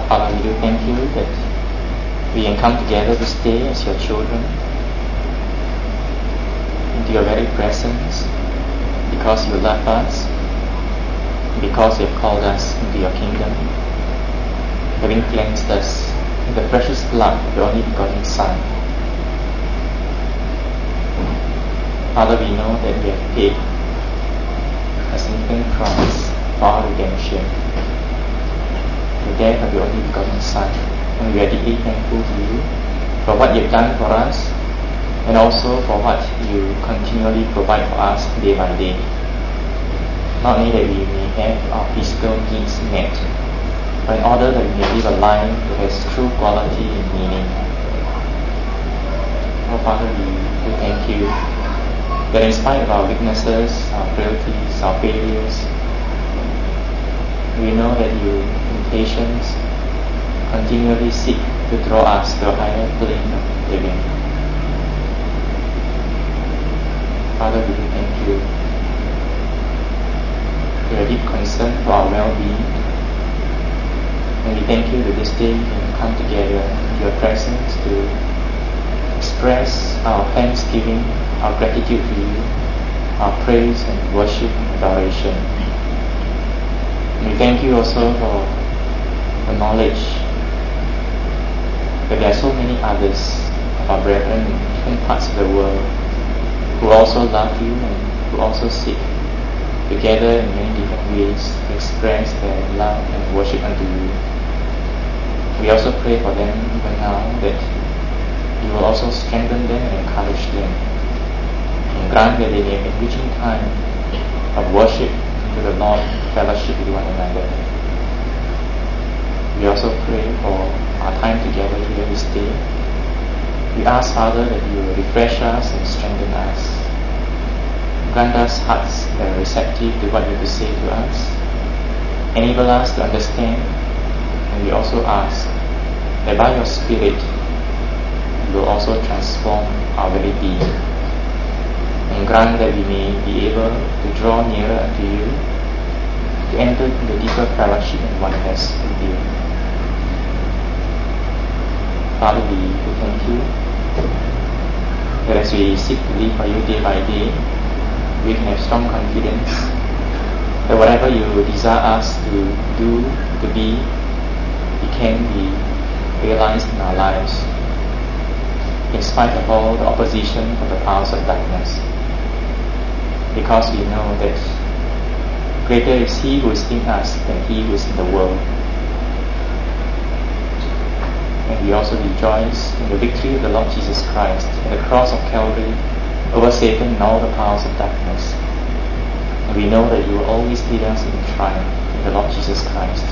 Father, we do thank you that we can come together this day as your children into your very presence because you love us, because you have called us into your kingdom, having cleansed us with the precious blood of your only begotten Son. Father, we know that we have paid a significant price for our redemption, the death of your only begotten Son, and we are deeply thankful to you for what you have done for us, and also for what you continually provide for us day by day. Not only that we may have our physical needs met, but in order that we may live a life that has true quality and meaning. Oh Father, we thank you that in spite of our weaknesses, our frailties, our failures, we know that you, in patience, continually seek to draw us to a higher plane of living. Father, we thank you. You are deep concern for our well-being, and we thank you that this day we can come together in your presence to express our thanksgiving, our gratitude to you, our praise and worship and adoration. And we thank you also for the knowledge that there are so many others of our brethren in different parts of the world who also love you and who also seek together in many different ways to express their love and worship unto you. We also pray for them even now that you will also strengthen them and encourage them, and grant that they may have enriching time of worship to the Lord, fellowship with one another. We also pray for our time together here this day. We ask, Father, that you will refresh us and strengthen us. Grant us hearts that are receptive to what you have to say to us. Enable us to understand, and we also ask that by your Spirit you will also transform our very being, and grant that we may be able to draw nearer unto you, to enter into deeper fellowship and oneness with you. Father, we thank you that as we seek to live for you day by day, we can have strong confidence that whatever you desire us to do, to be, it can be realized in our lives, in spite of all the opposition from the powers of darkness. Because we know that greater is He who is in us than he who is in the world. And we also rejoice in the victory of the Lord Jesus Christ at the cross of Calvary over Satan and all the powers of darkness. And we know that you will always lead us in triumph in the Lord Jesus Christ.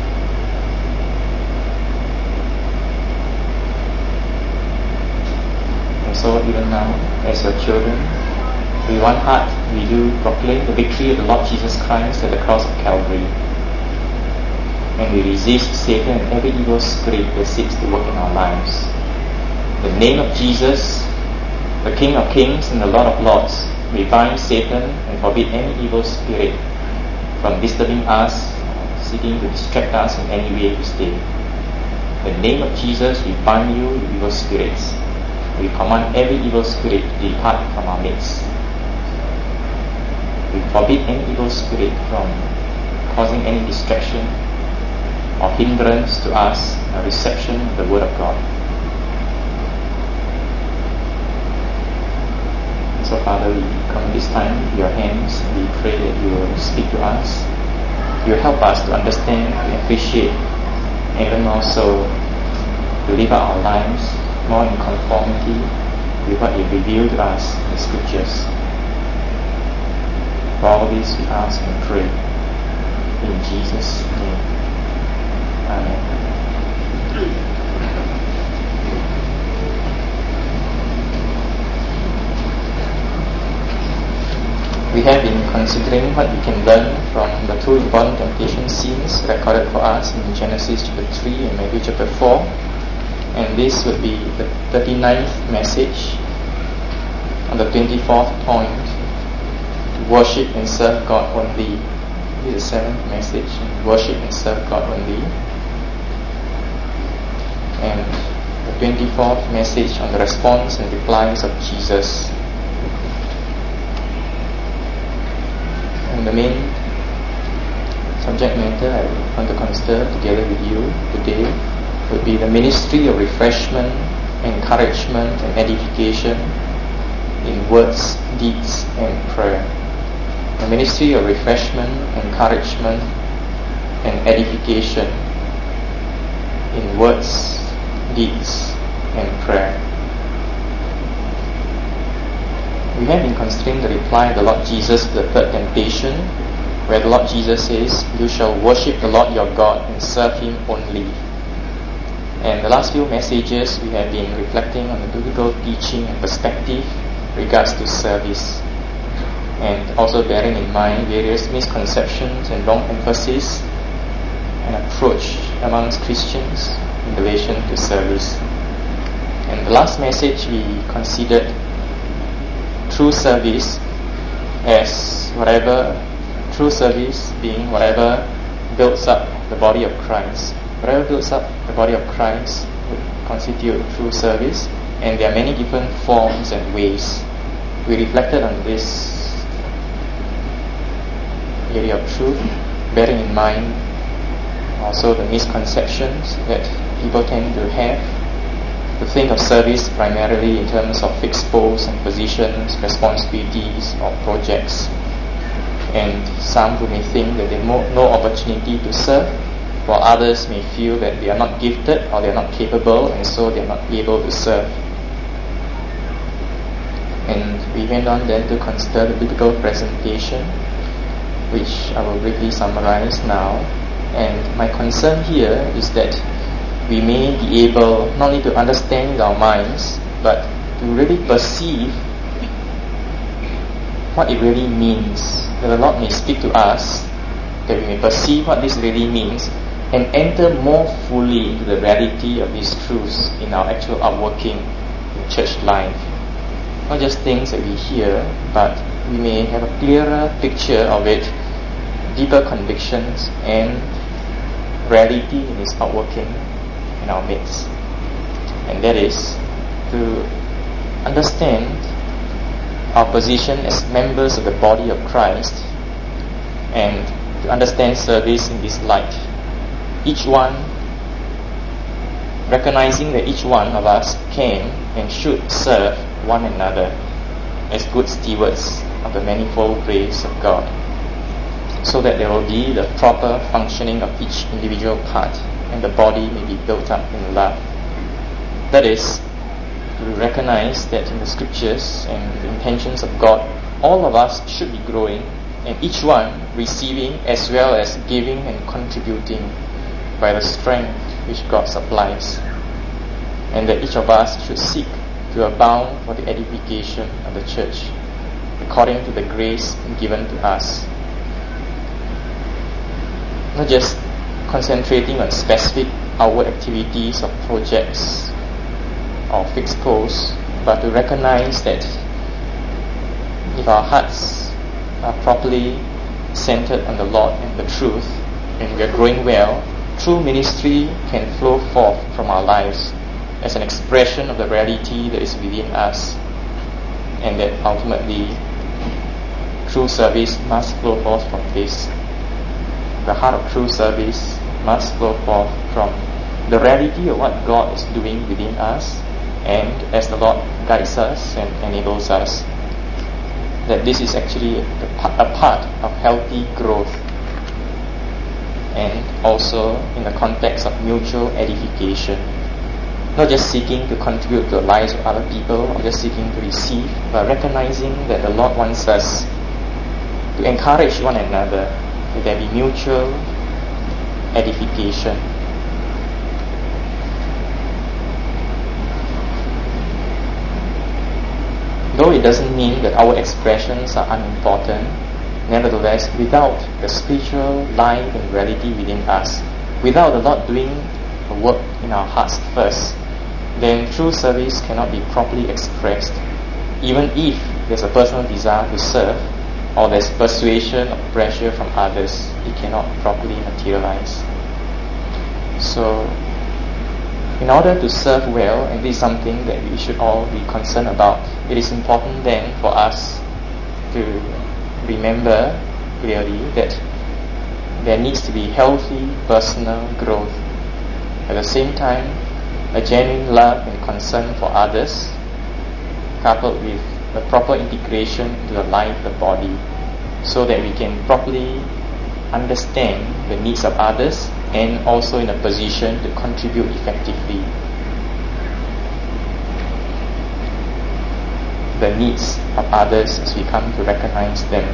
And so even now, as your children, with one heart we do proclaim the victory of the Lord Jesus Christ at the cross of Calvary. And we resist Satan and every evil spirit that seeks to work in our lives. In the name of Jesus, the King of Kings and the Lord of Lords, we bind Satan and forbid any evil spirit from disturbing us, seeking to distract us in any way this day. In the name of Jesus, we bind you, you evil spirits. We command every evil spirit to depart from our midst. We forbid any evil spirit from causing any distraction or hindrance to us in our reception of the Word of God. So Father, we come this time with your hands. We pray that you will speak to us. You will help us to understand, to appreciate, and even more so to live out our lives more in conformity with what you revealed to us in the Scriptures. For all this we ask and pray in Jesus' name. Amen. We have been considering what we can learn from the two important temptation scenes recorded for us in Genesis chapter 3 and Matthew chapter 4. And this would be the 39th message on the 24th point, to worship and serve God only. This is the 7th message, worship and serve God only. and the 24th message on the response and replies of Jesus. And the main subject matter I want to consider together with you today would be the ministry of refreshment, encouragement and edification in words, deeds and prayer. The ministry of refreshment, encouragement and edification in words, deeds and prayer. We have been considering the reply of the Lord Jesus to the third temptation, where the Lord Jesus says, "You shall worship the Lord your God and serve Him only." And the last few messages we have been reflecting on the biblical teaching and perspective regards to service, and also bearing in mind various misconceptions and wrong emphasis and approach amongst Christians in relation to service. And the last message we considered true service as true service being whatever builds up the body of Christ. Whatever builds up the body of Christ would constitute true service, and there are many different forms and ways. We reflected on this area of truth, bearing in mind also the misconceptions that people tend to have, to think of service primarily in terms of fixed posts and positions, responsibilities or projects, and some who may think that they have no opportunity to serve, while others may feel that they are not gifted or they are not capable and so they are not able to serve. And we went on then to consider the biblical presentation, which I will briefly summarize now. And my concern here is that we may be able not only to understand with our minds, but to really perceive what it really means. That the Lord may speak to us, that we may perceive what this really means, and enter more fully into the reality of these truths in our actual outworking in church life. Not just things that we hear, but we may have a clearer picture of it, deeper convictions and reality in its outworking in our midst. And that is to understand our position as members of the body of Christ, and to understand service in this light. Each one recognizing that each one of us can and should serve one another as good stewards of the manifold grace of God, so that there will be the proper functioning of each individual part and the body may be built up in love. That is, to recognize that in the scriptures and the intentions of God, all of us should be growing, and each one receiving as well as giving and contributing by the strength which God supplies, and that each of us should seek to abound for the edification of the church according to the grace given to us. Not just concentrating on specific outward activities or projects or fixed posts, but to recognize that if our hearts are properly centered on the Lord and the truth, and we are growing well, true ministry can flow forth from our lives as an expression of the reality that is within us, and that ultimately true service must flow forth from this. The heart of true service must flow forth from the reality of what God is doing within us, and as the Lord guides us and enables us, that this is actually a part of healthy growth, and also in the context of mutual edification. Not just seeking to contribute to the lives of other people or just seeking to receive, but recognizing that the Lord wants us to encourage one another, that there be mutual edification. Though it doesn't mean that our expressions are unimportant, nevertheless, without the spiritual life and reality within us, without the Lord doing a work in our hearts first, then true service cannot be properly expressed. Even if there's a personal desire to serve, or there's persuasion or pressure from others, it cannot properly materialize. So, In order to serve well, and this is something that we should all be concerned about, it is important then for us to remember clearly that there needs to be healthy personal growth. At the same time, a genuine love and concern for others, coupled with a proper integration into the life of the body, so that we can properly understand the needs of others and also in a position to contribute effectively the needs of others as we come to recognize them.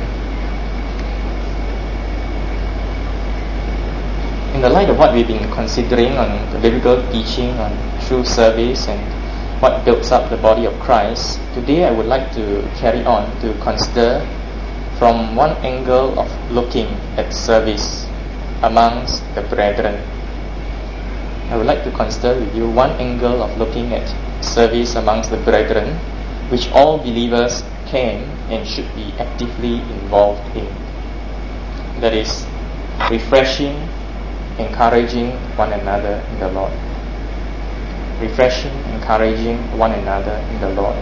In the light of what we've been considering on the biblical teaching on true service and what builds up the body of Christ, today I would like to carry on to consider from one angle of looking at service amongst the brethren. I would like to consider with you one angle of looking at service amongst the brethren, which all believers can and should be actively involved in. That is, refreshing, encouraging one another in the Lord. Refreshing, encouraging one another in the Lord.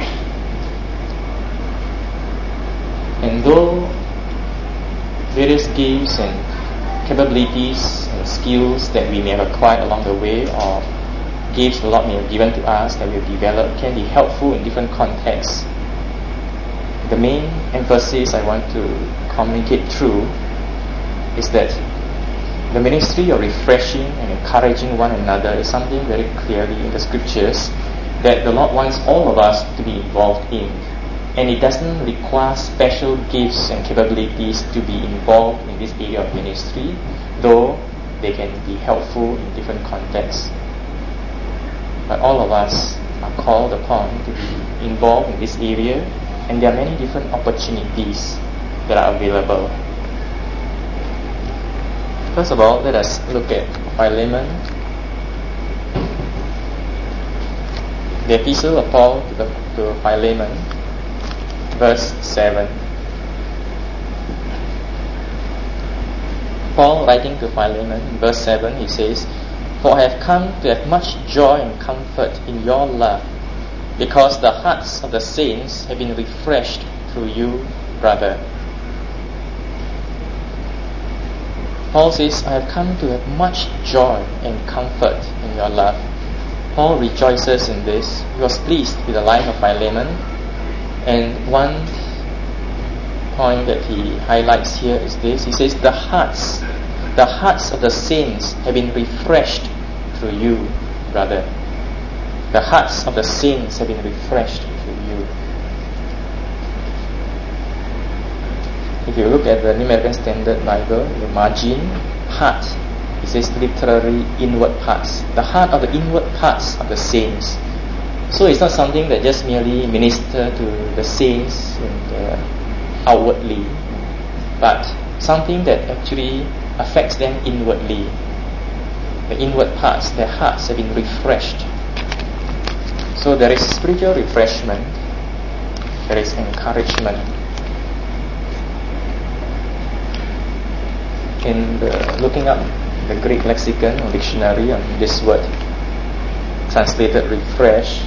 And though various gifts and capabilities and skills that we may have acquired along the way, or gifts the Lord may have given to us that we have developed, can be helpful in different contexts, the main emphasis I want to communicate through is that the ministry of refreshing and encouraging one another is something very clearly in the scriptures that the Lord wants all of us to be involved in. And it doesn't require special gifts and capabilities to be involved in this area of ministry, though they can be helpful in different contexts. But all of us are called upon to be involved in this area, and there are many different opportunities that are available. First of all, let us look at Philemon, the epistle of Paul to Philemon, verse 7. Paul, writing to Philemon, in verse 7, he says, "For I have come to have much joy and comfort in your love, because the hearts of the saints have been refreshed through you, brother." Paul says, "I have come to have much joy and comfort in your love." Paul rejoices in this. He was pleased with the life of Philemon. And one point that he highlights here is this. He says, the hearts of the saints have been refreshed through you, brother. The hearts of the saints have been refreshed through you. If you look at the New American Standard Bible, the margin, heart, it says literally inward parts. The heart of the inward parts of the saints. So it's not something that just merely minister to the saints outwardly, but something that actually affects them inwardly. The inward parts, their hearts have been refreshed. So there is spiritual refreshment, there is encouragement. In looking up the Greek lexicon or dictionary on this word, translated refresh,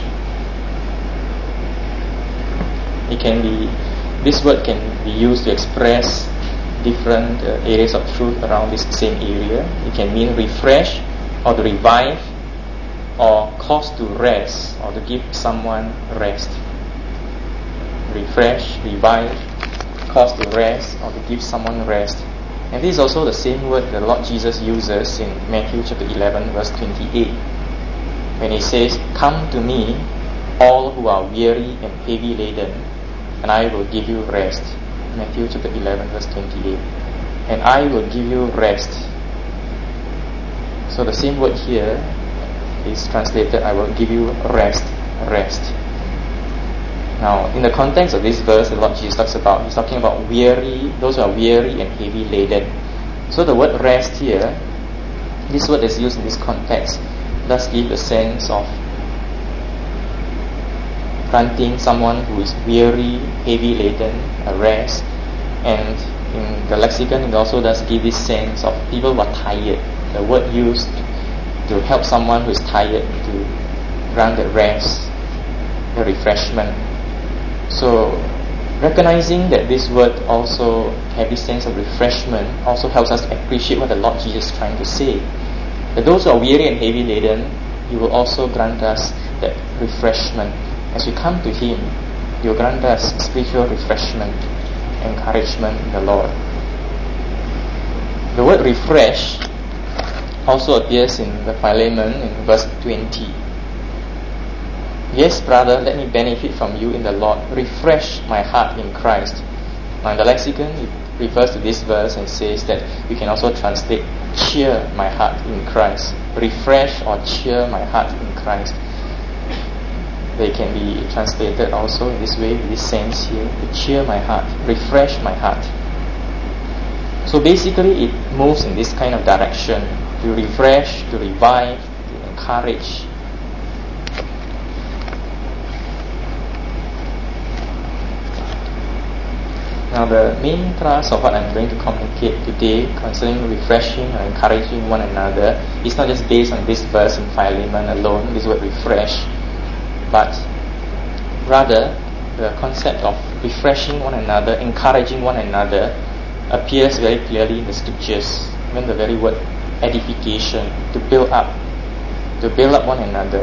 this word can be used to express different areas of truth around this same area. It can mean refresh, or to revive, or cause to rest, or to give someone rest. Refresh, revive, cause to rest, or to give someone rest. And this is also the same word the Lord Jesus uses in Matthew chapter 11 verse 28, when he says, "Come to me, all who are weary and heavy laden, and I will give you rest." Matthew chapter 11 verse 28. And I will give you rest. So the same word here is translated, "I will give you rest." Rest. Now, in the context of this verse, the Lord Jesus he's talking about weary, those who are weary and heavy laden. So the word rest here, this word is used in this context, does give the sense of granting someone who is weary, heavy laden, a rest. And in the lexicon, it also does give this sense of people who are tired. The word used to help someone who is tired, to grant the rest, the refreshment. So recognizing that this word also have this sense of refreshment also helps us to appreciate what the Lord Jesus is trying to say. That those who are weary and heavy laden, He will also grant us that refreshment. As we come to Him, He will grant us spiritual refreshment, encouragement in the Lord. The word refresh also appears in the Philemon in verse 20. Yes, brother, let me benefit from you in the Lord. Refresh my heart in Christ. Now in the lexicon, it refers to this verse and says that we can also translate cheer my heart in Christ. Refresh or cheer my heart in Christ. They can be translated also in this way, in this sense here, to cheer my heart, refresh my heart. So basically it moves in this kind of direction, to refresh, to revive, to encourage. Now the main thrust of what I'm going to communicate today concerning refreshing or encouraging one another is not just based on this verse in Philemon alone, this word refresh, but rather the concept of refreshing one another, encouraging one another appears very clearly in the scriptures. Even the very word edification, to build up one another,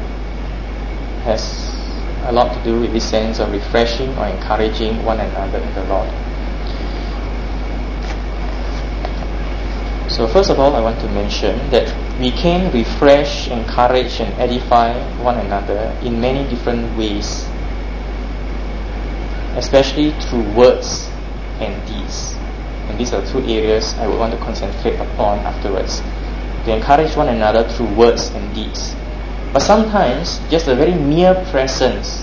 has a lot to do with this sense of refreshing or encouraging one another in the Lord. So first of all, I want to mention that we can refresh, encourage and edify one another in many different ways, especially through words and deeds. And these are two areas I would want to concentrate upon afterwards. To encourage one another through words and deeds. But sometimes just a very mere presence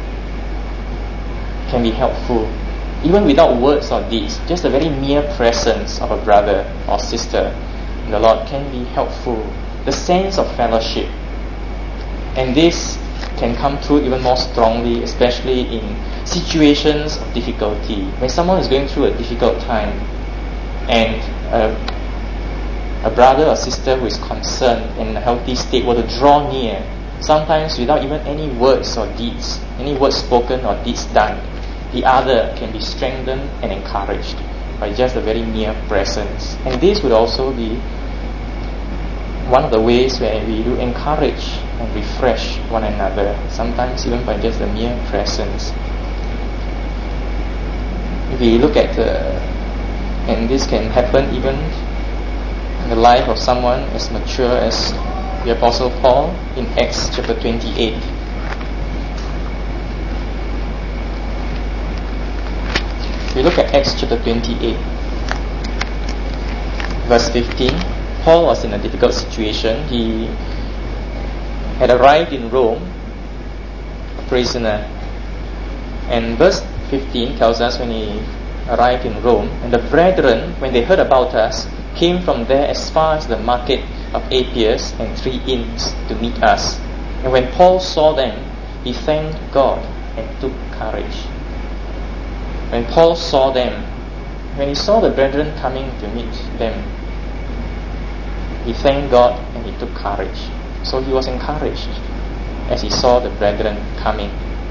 can be helpful. Even without words or deeds, just a very mere presence of a brother or sister in the Lord can be helpful. The sense of fellowship. And this can come through even more strongly, especially in situations of difficulty. When someone is going through a difficult time and a brother or sister who is concerned in a healthy state were to draw near, sometimes without even any words or deeds, any words spoken or deeds done, the other can be strengthened and encouraged by just a very mere presence. And this would also be one of the ways where we do encourage and refresh one another, sometimes even by just a mere presence. If we look at and this can happen even in the life of someone as mature as the Apostle Paul in Acts chapter 28. We look at Acts chapter 28, verse 15. Paul was in a difficult situation. He had arrived in Rome, a prisoner. And verse 15 tells us when he arrived in Rome, and the brethren, when they heard about us, came from there as far as the market of Appius and 3 inns to meet us. And when Paul saw them, he thanked God and took courage. When Paul saw them, when he saw the brethren coming to meet them, he thanked God and he took courage. So he was encouraged as he saw the brethren coming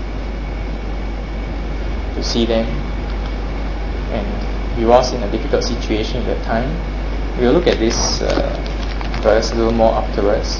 to see them. And he was in a difficult situation at that time. We will look at this verse a little more afterwards.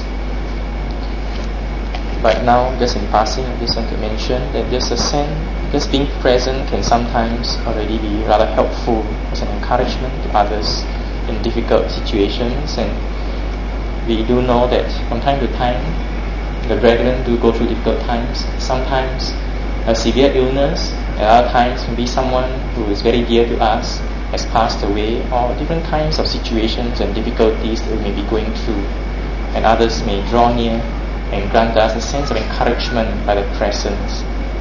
But now, just in passing, I just want to mention that just being present can sometimes already be rather helpful as an encouragement to others in difficult situations. And we do know that from time to time, the brethren do go through difficult times. Sometimes a severe illness, at other times maybe someone who is very dear to us has passed away, or different kinds of situations and difficulties that we may be going through. And others may draw near and grant us a sense of encouragement by the presence.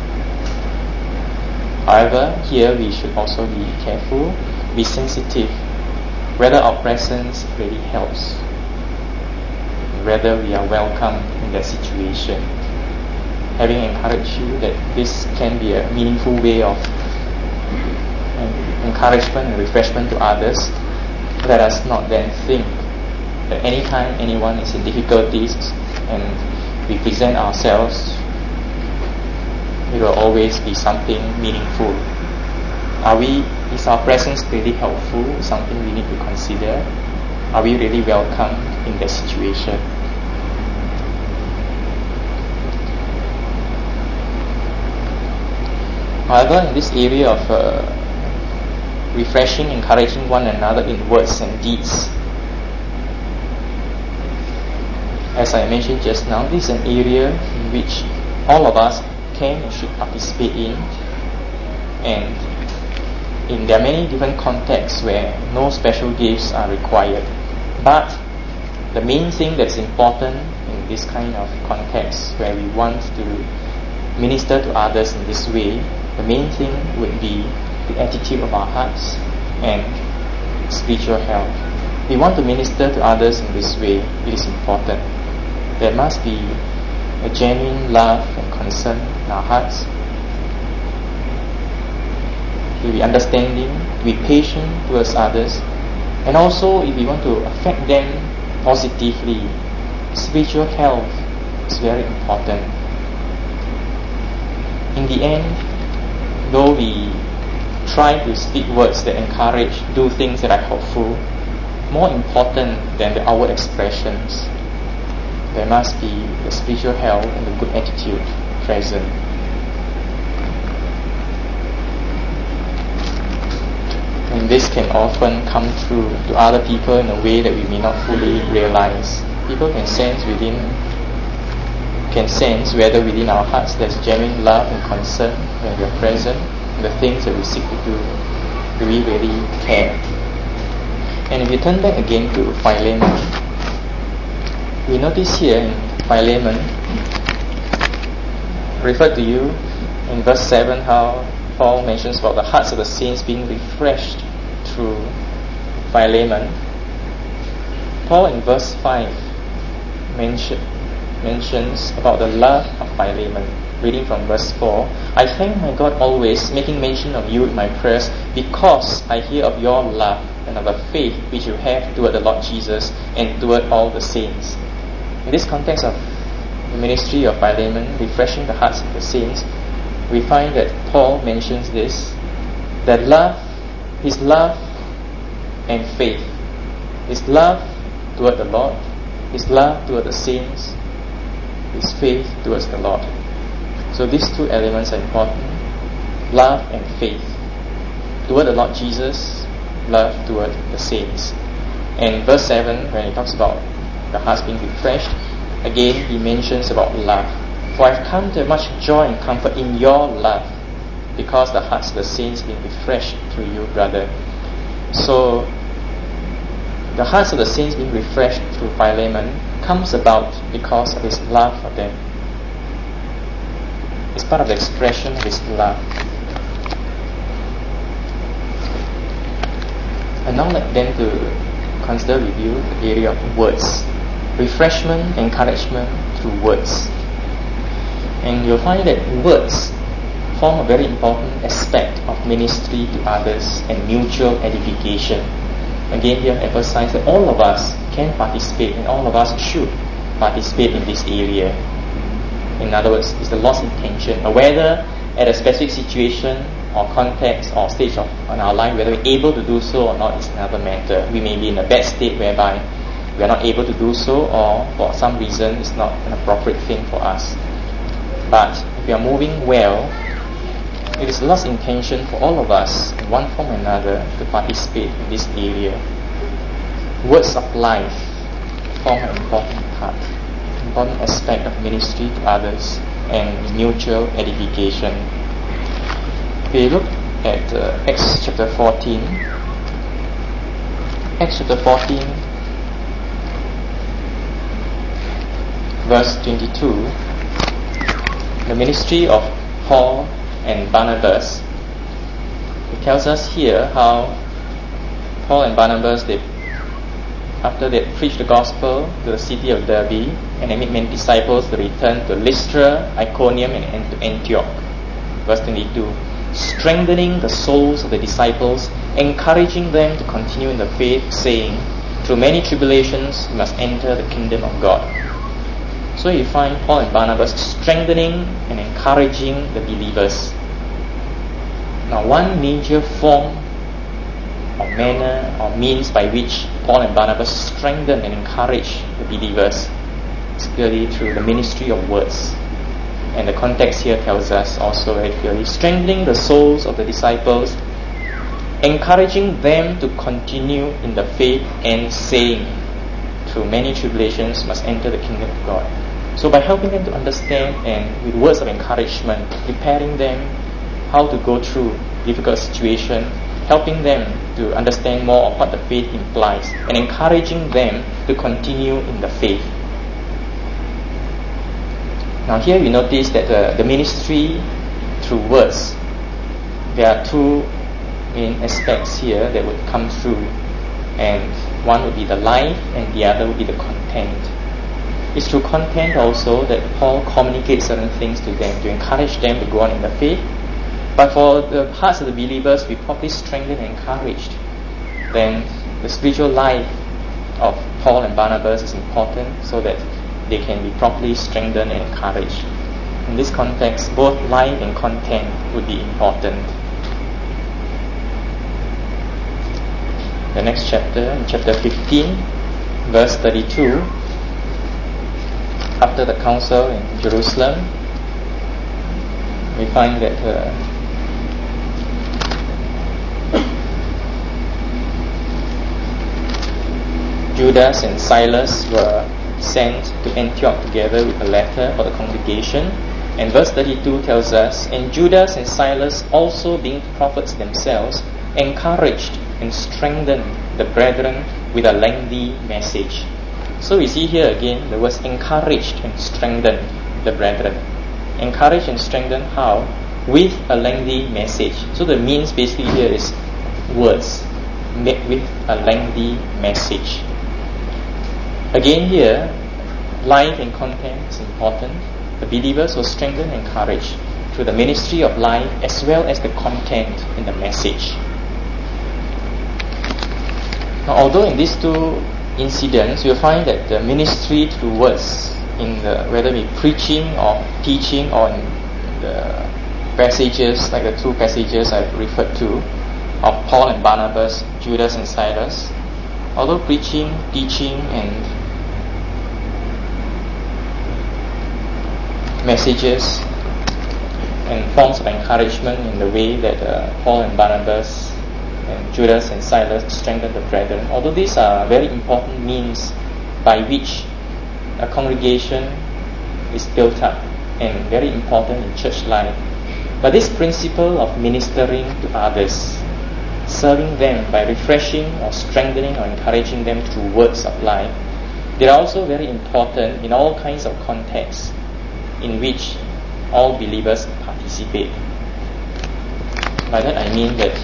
However, here we should also be careful, be sensitive, whether our presence really helps, whether we are welcome in that situation. Having encouraged you that this can be a meaningful way of encouragement and refreshment to others, let us not then think that anytime anyone is in difficulties and we present ourselves, it will always be something meaningful. Is our presence really helpful? Something we need to consider. Are we really welcome in that situation? However, in this area of refreshing, encouraging one another in words and deeds, as I mentioned just now, this is an area in which all of us can and should participate in, and there are many different contexts where no special gifts are required. But the main thing that's important in this kind of context where we want to minister to others in this way, the main thing would be the attitude of our hearts and spiritual health. If we want to minister to others in this way, it is important. There must be a genuine love and concern in our hearts. To be understanding, to be patient towards others, and also if we want to affect them positively, spiritual health is very important. In the end, though we try to speak words that encourage, do things that are helpful, more important than the outward expressions, there must be the spiritual health and the good attitude present. And this can often come through to other people in a way that we may not fully realize. People can sense whether within our hearts there's genuine love and concern when we are present, and the things that we seek to do we really care. And if you turn back again to Philemon, we notice here in Philemon, referred to you in verse 7, how Paul mentions about the hearts of the saints being refreshed through Philemon. Paul in verse 5 mentions about the love of Philemon. Reading from verse 4, I thank my God always, making mention of you in my prayers, because I hear of your love and of the faith which you have toward the Lord Jesus and toward all the saints. In this context of the ministry of Philemon, refreshing the hearts of the saints, we find that Paul mentions this, that love, his love and faith, his love toward the Lord, his love toward the saints, his faith towards the Lord. So these two elements are important, love and faith. Toward the Lord Jesus, love toward the saints. And verse 7, when he talks about the hearts being refreshed, again he mentions about love. For I've come to have much joy and comfort in your love, because the hearts of the saints being refreshed through you, brother. So the hearts of the saints being refreshed through Philemon comes about because of his love for them. It's part of the expression of his love. And now let them to consider with you the area of words. Refreshment, encouragement through words. And you'll find that words form a very important aspect of ministry to others and mutual edification. Again, here emphasize that all of us can participate and all of us should participate in this area. In other words, it's the Lord's intention. Whether at a specific situation or context or stage of in our life, whether we're able to do so or not is another matter. We may be in a bad state whereby we are not able to do so, or for some reason it's not an appropriate thing for us. But if we are moving well, it is the Lord's intention for all of us, in one form or another, to participate in this area. Words of life form an important part, important aspect of ministry to others and mutual edification. We look at Acts chapter 14. Acts chapter 14, verse 22. The ministry of Paul and Barnabas. It tells us here how Paul and Barnabas, after they preached the gospel to the city of Derbe and they made many disciples, they returned to Lystra, Iconium, and to Antioch. Verse 22, strengthening the souls of the disciples, encouraging them to continue in the faith, saying, through many tribulations you must enter the kingdom of God. So you find Paul and Barnabas strengthening and encouraging the believers. Now, one major form or manner or means by which Paul and Barnabas strengthen and encourage the believers is clearly through the ministry of words. And the context here tells us also very clearly, strengthening the souls of the disciples, encouraging them to continue in the faith, and saying, through many tribulations must enter the kingdom of God. So by helping them to understand and with words of encouragement, preparing them how to go through difficult situation, helping them to understand more of what the faith implies, and encouraging them to continue in the faith. Now here we notice that the ministry through words, there are two main aspects here that would come through, and one would be the life and the other would be the content. It's through content also that Paul communicates certain things to them to encourage them to go on in the faith. But for the hearts of the believers, we properly strengthened and encouraged, then the spiritual life of Paul and Barnabas is important so that they can be properly strengthened and encouraged. In this context, both life and content would be important. The next chapter, in chapter 15, verse 32, after the council in Jerusalem, we find that Judas and Silas were sent to Antioch together with a letter for the congregation. And verse 32 tells us, and Judas and Silas, also being prophets themselves, encouraged and strengthened the brethren with a lengthy message. So we see here again the words encouraged and strengthened the brethren. Encouraged and strengthened how? With a lengthy message. So the means basically here is words made with a lengthy message. Again here, life and content is important. The believers were strengthened and encouraged through the ministry of life as well as the content in the message. Now, although in these two incidents, you'll find that the ministry through words, in the whether it be preaching or teaching, or in the passages like the two passages I've referred to of Paul and Barnabas, Judas and Silas, although preaching, teaching, and messages and forms of encouragement in the way that Paul and Barnabas and Judas and Silas strengthened the brethren, although these are very important means by which a congregation is built up and very important in church life, but this principle of ministering to others, serving them by refreshing or strengthening or encouraging them through words of life, they are also very important in all kinds of contexts in which all believers participate. By that I mean that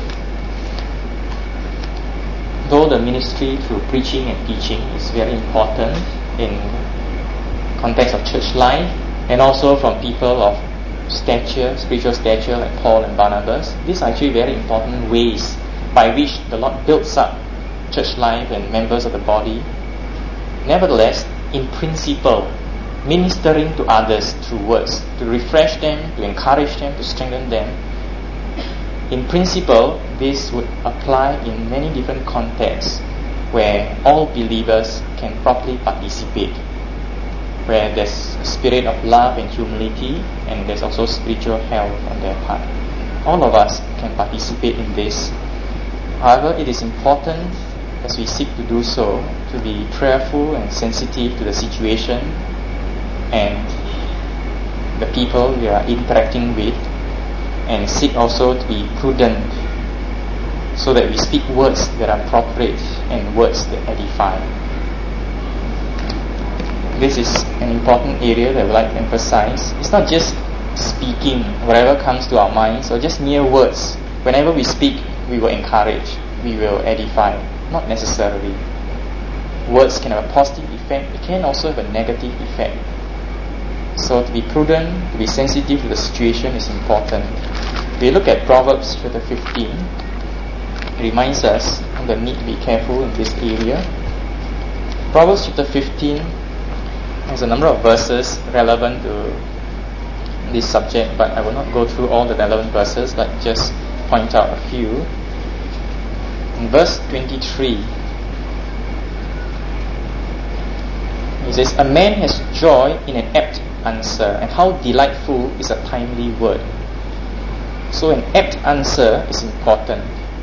though the ministry through preaching and teaching is very important in context of church life, and also from people of stature, spiritual stature like Paul and Barnabas, these are actually very important ways by which the Lord builds up church life and members of the body. Nevertheless, in principle, ministering to others through words, to refresh them, to encourage them, to strengthen them, in principle, this would apply in many different contexts where all believers can properly participate, where there's a spirit of love and humility, and there's also spiritual health on their part. All of us can participate in this. However, it is important, as we seek to do so, to be prayerful and sensitive to the situation and the people we are interacting with, and seek also to be prudent so that we speak words that are appropriate and words that edify. This is an important area that I would like to emphasize. It's not just speaking whatever comes to our minds or just mere words. Whenever we speak, we will encourage, we will edify. Not necessarily. Words can have a positive effect, it can also have a negative effect. So to be prudent, to be sensitive to the situation is important. We look at Proverbs chapter 15. It reminds us of the need to be careful in this area. Proverbs chapter 15 has a number of verses relevant to this subject, but I will not go through all the relevant verses, but just point out a few. In verse 23, it says, "A man has joy in an apt answer, and how delightful is a timely word." So an apt answer is important.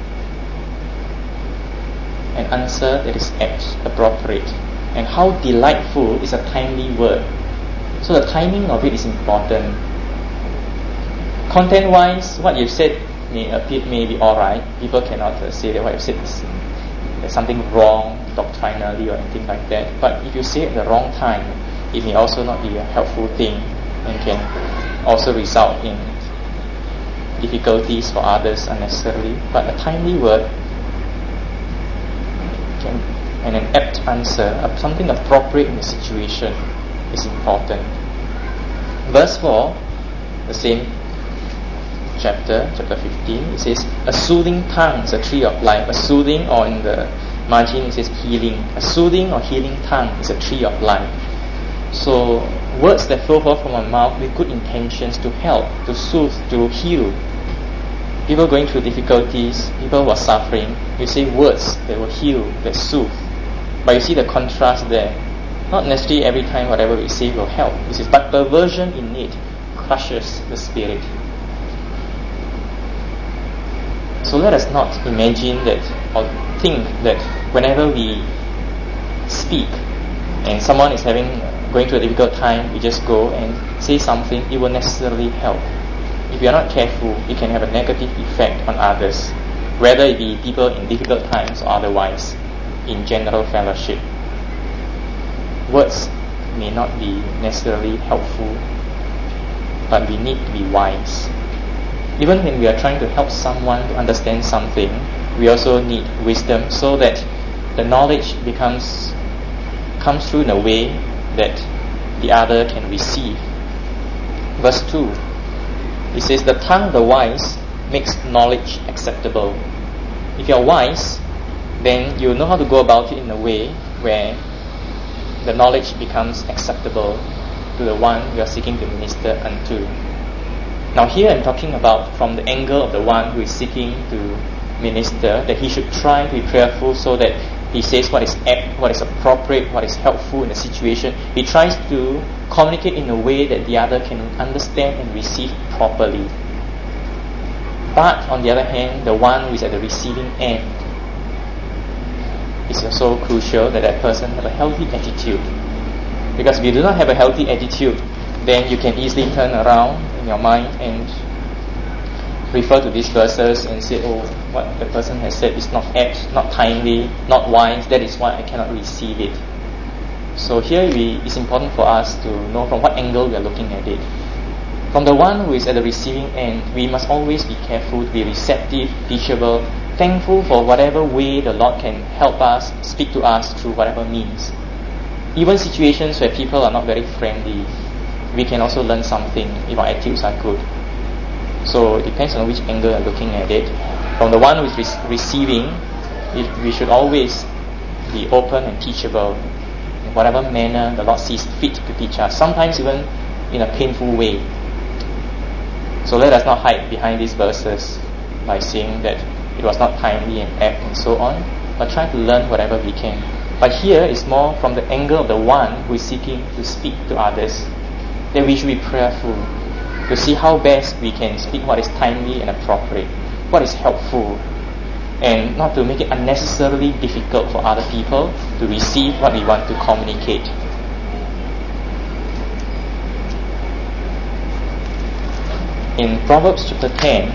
An answer that is apt, appropriate. And how delightful is a timely word. So the timing of it is important. Content-wise, what you've said may be alright. People cannot say that what you've said is there's something wrong doctrinally or anything like that. But if you say it at the wrong time, it may also not be a helpful thing and can also result in difficulties for others unnecessarily. But a timely word and an apt answer, something appropriate in the situation, is important. Verse 4, the same chapter 15, it says, "A soothing tongue is a tree of life." A soothing, or in the margin it says healing. A soothing or healing tongue is a tree of life. So words that flow forth from our mouth with good intentions to help, to soothe, to heal. People going through difficulties, people who are suffering, you say words that will heal, that soothe. But you see the contrast there. Not necessarily every time whatever we say will help. This is, but perversion in it crushes the spirit. So let us not imagine that or think that whenever we speak and someone is going through a difficult time, we just go and say something, it will necessarily help. If you are not careful, it can have a negative effect on others, whether it be people in difficult times or otherwise, in general fellowship. Words may not be necessarily helpful, but we need to be wise. Even when we are trying to help someone to understand something, we also need wisdom so that the knowledge comes through in a way that the other can receive. Verse 2, it says, "The tongue of the wise makes knowledge acceptable." If you are wise, then you know how to go about it in a way where the knowledge becomes acceptable to the one you are seeking to minister unto. Now here I'm talking about from the angle of the one who is seeking to minister, that he should try to be prayerful so that he says what is apt, what is appropriate, what is helpful in the situation. He tries to communicate in a way that the other can understand and receive properly. But on the other hand, the one who is at the receiving end, it's also crucial that that person have a healthy attitude. Because if you do not have a healthy attitude, then you can easily turn around in your mind and refer to these verses and say, "Oh, what the person has said is not apt, not timely, not wise, that is why I cannot receive it." So here it's important for us to know from what angle we are looking at it. From the one who is at the receiving end, we must always be careful to be receptive, teachable, thankful for whatever way the Lord can help us, speak to us through whatever means. Even situations where people are not very friendly, we can also learn something if our attitudes are good. So it depends on which angle you're looking at it. From the one who is receiving, we should always be open and teachable in whatever manner the Lord sees fit to teach us, sometimes even in a painful way. So let us not hide behind these verses by saying that it was not timely and apt and so on, but try to learn whatever we can. But here is more from the angle of the one who is seeking to speak to others, that we should be prayerful to see how best we can speak what is timely and appropriate, what is helpful, and not to make it unnecessarily difficult for other people to receive what we want to communicate. In Proverbs chapter 10,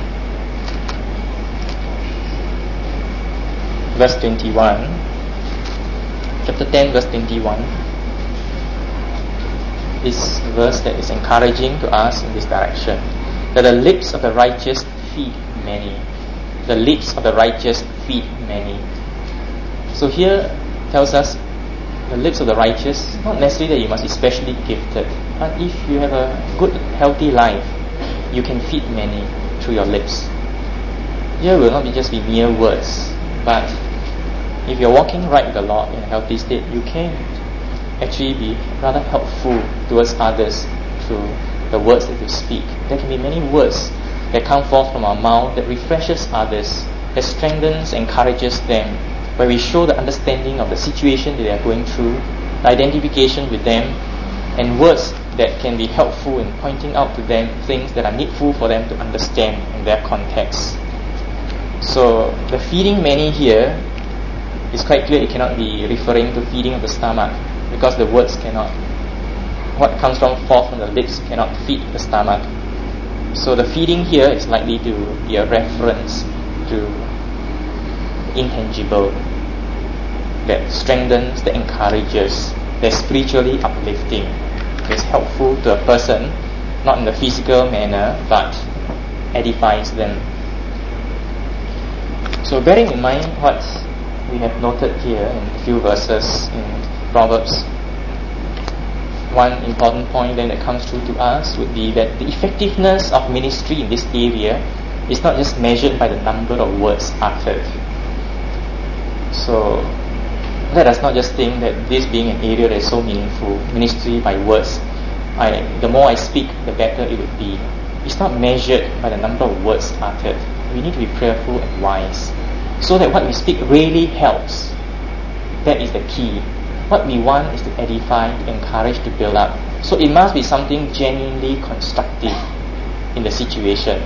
verse 21, chapter 10, verse 21, is a verse that is encouraging to us in this direction, that the lips of the righteous feed many. The lips of the righteous feed many. So here tells us the lips of the righteous, not necessarily that you must be specially gifted, but if you have a good, healthy life, you can feed many through your lips. Here will not just be mere words, but If you're walking right with the Lord in a healthy state, you can actually be rather helpful towards others through the words that you speak. There can be many words that come forth from our mouth that refreshes others, that strengthens, encourages them, where we show the understanding of the situation that they are going through, the identification with them, and words that can be helpful in pointing out to them things that are needful for them to understand in their context. So the feeding many here is quite clear. It cannot be referring to feeding of the stomach, because the words cannot, what comes forth from the lips cannot feed the stomach. So the feeding here is likely to be a reference to intangible that strengthens, that encourages, that's spiritually uplifting, that's helpful to a person, not in the physical manner, but edifies them. So bearing in mind what we have noted here in a few verses in Proverbs, one important point then that comes through to us would be that the effectiveness of ministry in this area is not just measured by the number of words uttered. So let us not just think that this being an area that is so meaningful, ministry by words, the more I speak, the better it would be. It's not measured by the number of words uttered. We need to be prayerful and wise, so that what we speak really helps. That is the key. What we want is to edify, to encourage, to build up. So it must be something genuinely constructive in the situation.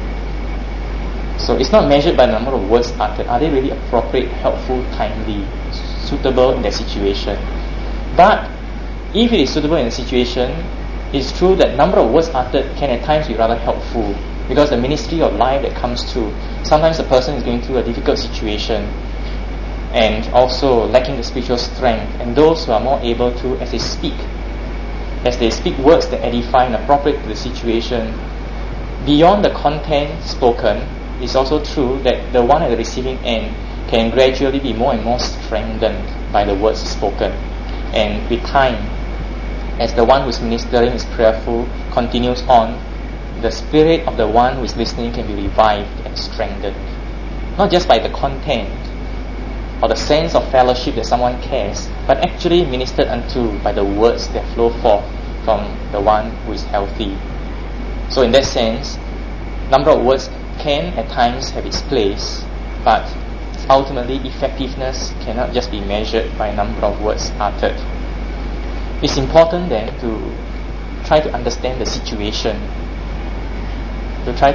So it's not measured by the number of words uttered. Are they really appropriate, helpful, timely, suitable in that situation? But if it is suitable in the situation, it's true that number of words uttered can at times be rather helpful, because the ministry of life that comes through, sometimes the person is going through a difficult situation and also lacking the spiritual strength, and those who are more able to, as they speak words that edify and appropriate to the situation, beyond the content spoken, it's also true that the one at the receiving end can gradually be more and more strengthened by the words spoken. And with time, as the one who is ministering is prayerful, continues on, the spirit of the one who is listening can be revived and strengthened. Not just by the content or the sense of fellowship that someone cares, but actually ministered unto by the words that flow forth from the one who is healthy. So in that sense, number of words can at times have its place, but ultimately effectiveness cannot just be measured by number of words uttered. It's important then to try to understand the situation, that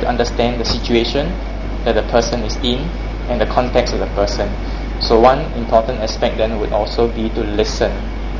the person is in and the context of the person. So one important aspect then would also be to listen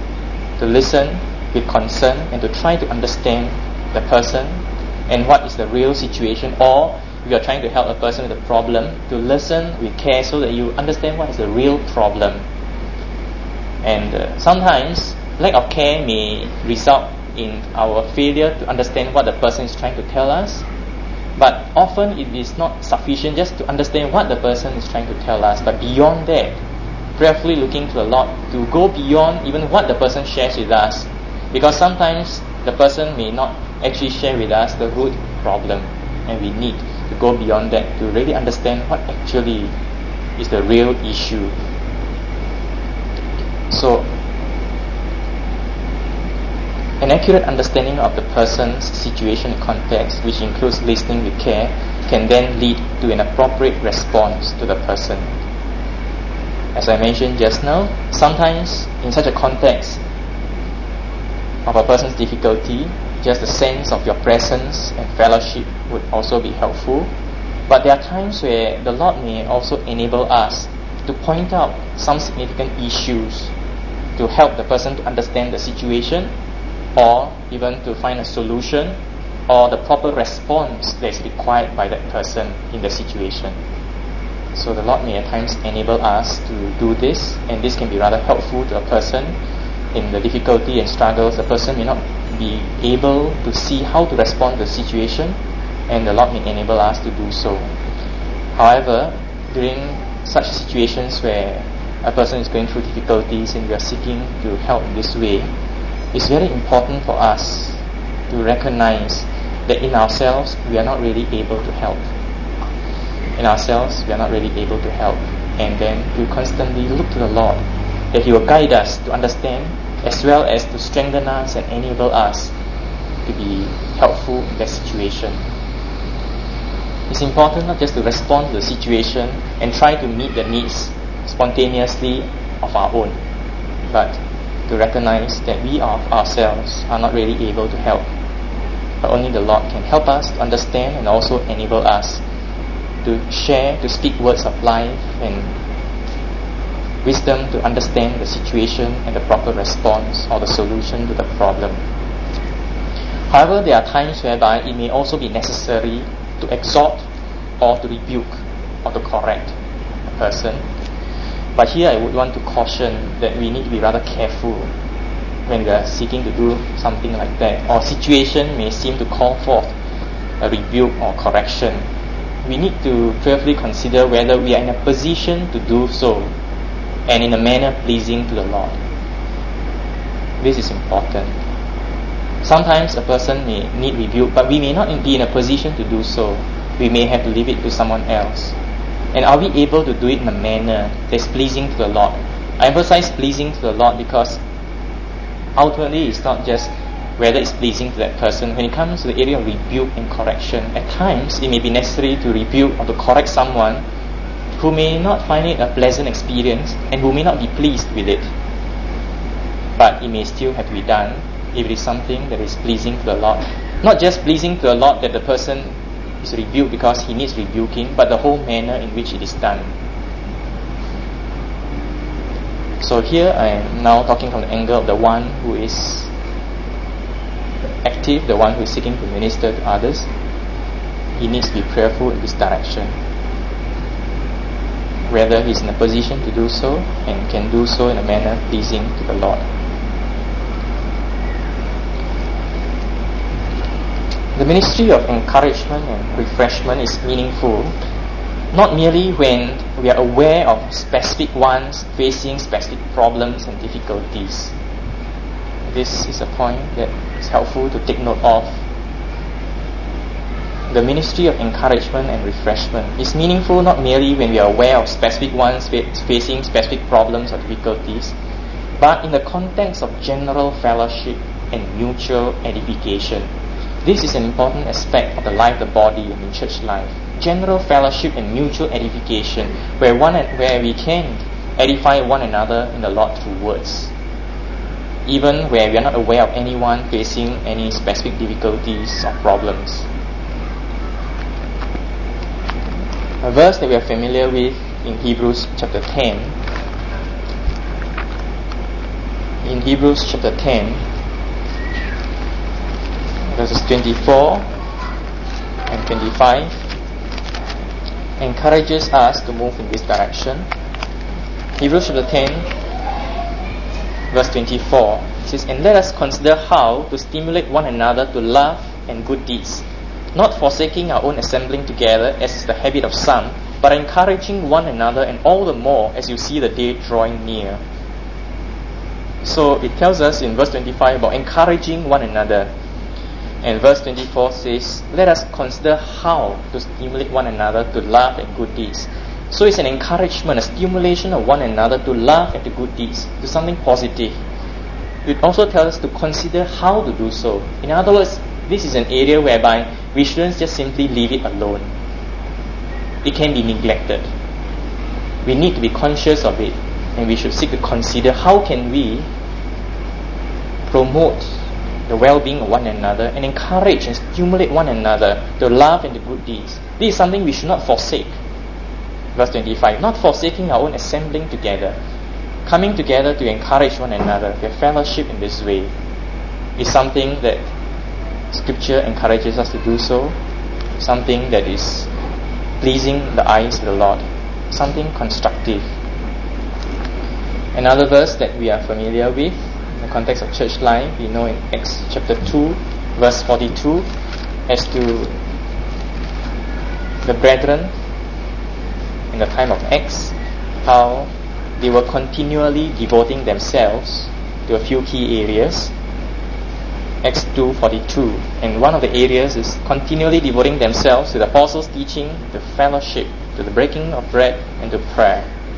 with concern and to try to understand the person and what is the real situation, or if you are trying to help a person with a problem, to listen with care so that you understand what is the real problem. And sometimes lack of care may result in our failure to understand what the person is trying to tell us, but often it is not sufficient just to understand what the person is trying to tell us, but beyond that, prayerfully looking to the Lord to go beyond even what the person shares with us, because sometimes the person may not actually share with us the root problem, and we need to go beyond that to really understand what actually is the real issue. So an accurate understanding of the person's situation and context, which includes listening with care, can then lead to an appropriate response to the person. As I mentioned just now, sometimes in such a context of a person's difficulty, just the sense of your presence and fellowship would also be helpful. But there are times where the Lord may also enable us to point out some significant issues to help the person to understand the situation, or even to find a solution or the proper response that is required by that person in the situation. So the Lord may at times enable us to do this, and this can be rather helpful to a person in the difficulty and struggles. The person may not be able to see how to respond to the situation, and the Lord may enable us to do so. However, during such situations where a person is going through difficulties and we are seeking to help in this way, it's very important for us to recognize that in ourselves we are not really able to help. and then to constantly look to the Lord, that He will guide us to understand as well as to strengthen us and enable us to be helpful in that situation. It's important not just to respond to the situation and try to meet the needs spontaneously of our own, but to recognize that we of ourselves are not really able to help, but only the Lord can help us to understand and also enable us to share, to speak words of life and wisdom to understand the situation and the proper response or the solution to the problem. However, there are times whereby it may also be necessary to exhort or to rebuke or to correct a person. But here I would want to caution that we need to be rather careful when we are seeking to do something like that, or situation may seem to call forth a rebuke or correction. We need to carefully consider whether we are in a position to do so and in a manner pleasing to the Lord. This is important. Sometimes a person may need rebuke, but we may not be in a position to do so. We may have to leave it to someone else. And are we able to do it in a manner that is pleasing to the Lord? I emphasize pleasing to the Lord because ultimately it's not just whether it's pleasing to that person. When it comes to the area of rebuke and correction, at times it may be necessary to rebuke or to correct someone who may not find it a pleasant experience and who may not be pleased with it. But it may still have to be done if it is something that is pleasing to the Lord. Not just pleasing to the Lord that the person is rebuked because he needs rebuking, but the whole manner in which it is done. So here I am now talking from the angle of the one who is active, the one who is seeking to minister to others. He needs to be prayerful in this direction, whether he is in a position to do so and can do so in a manner pleasing to the Lord. The ministry of encouragement and refreshment is meaningful not merely when we are aware of specific ones facing specific problems and difficulties. This is a point that is helpful to take note of. The ministry of encouragement and refreshment is meaningful not merely when we are aware of specific ones facing specific problems or difficulties, but in the context of general fellowship and mutual edification. This is an important aspect of the life of the body and in church life. General fellowship and mutual edification, where we can edify one another in the Lord through words, even where we are not aware of anyone facing any specific difficulties or problems. A verse that we are familiar with in Hebrews chapter 10. In Hebrews chapter 10, verses 24 and 25 encourages us to move in this direction. Hebrews chapter 10 verse 24 says, "And let us consider how to stimulate one another to love and good deeds, not forsaking our own assembling together as is the habit of some, but encouraging one another, and all the more as you see the day drawing near." So it tells us in verse 25 about encouraging one another. And verse 24 says, let us consider how to stimulate one another to love and good deeds. So it's an encouragement, a stimulation of one another to love and to good deeds, to something positive. It also tells us to consider how to do so. In other words, this is an area whereby we shouldn't just simply leave it alone. It can be neglected. We need to be conscious of it, and we should seek to consider how can we promote the well-being of one another and encourage and stimulate one another to love and to good deeds. This is something we should not forsake. Verse 25, not forsaking our own assembling together, coming together to encourage one another, to have fellowship in this way, is something that Scripture encourages us to do so, something that is pleasing the eyes of the Lord, something constructive. Another verse that we are familiar with in the context of church life, we know in Acts chapter 2, verse 42, as to the brethren in the time of Acts, how they were continually devoting themselves to a few key areas. Acts 2:42, and one of the areas is continually devoting themselves to the apostles' teaching, to fellowship, to the breaking of bread, and to prayer.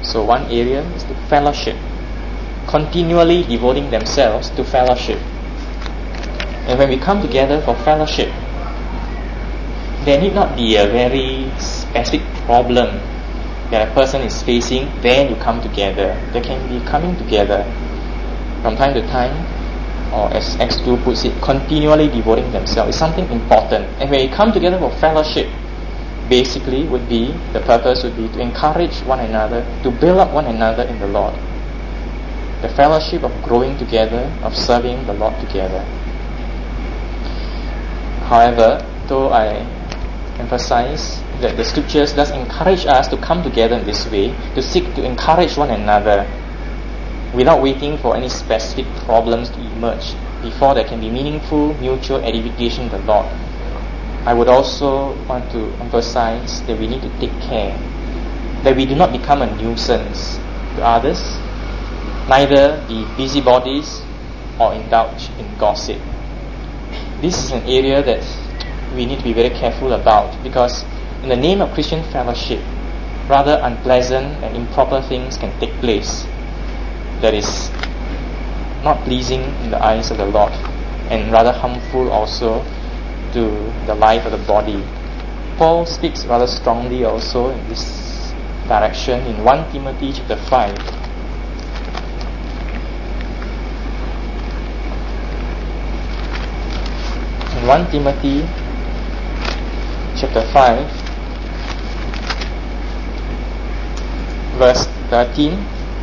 So one area is the fellowship, continually devoting themselves to fellowship. And when we come together for fellowship, there need not be a very specific problem that a person is facing, then you come together. They can be coming together from time to time, or as Acts 2 puts it, continually devoting themselves. It's something important. And when you come together for fellowship, basically the purpose would be to encourage one another, to build up one another in the Lord. The fellowship of growing together, of serving the Lord together. However, though I emphasize that the scriptures does encourage us to come together in this way, to seek to encourage one another without waiting for any specific problems to emerge before there can be meaningful mutual edification in the Lord. I would also want to emphasize that we need to take care that we do not become a nuisance to others, neither be busybodies or indulge in gossip. This is an area that we need to be very careful about, because in the name of Christian fellowship, rather unpleasant and improper things can take place that is not pleasing in the eyes of the Lord, and rather harmful also to the life of the body. Paul speaks rather strongly also in this direction in 1 Timothy chapter 5. In 1 Timothy chapter 5, verse 13,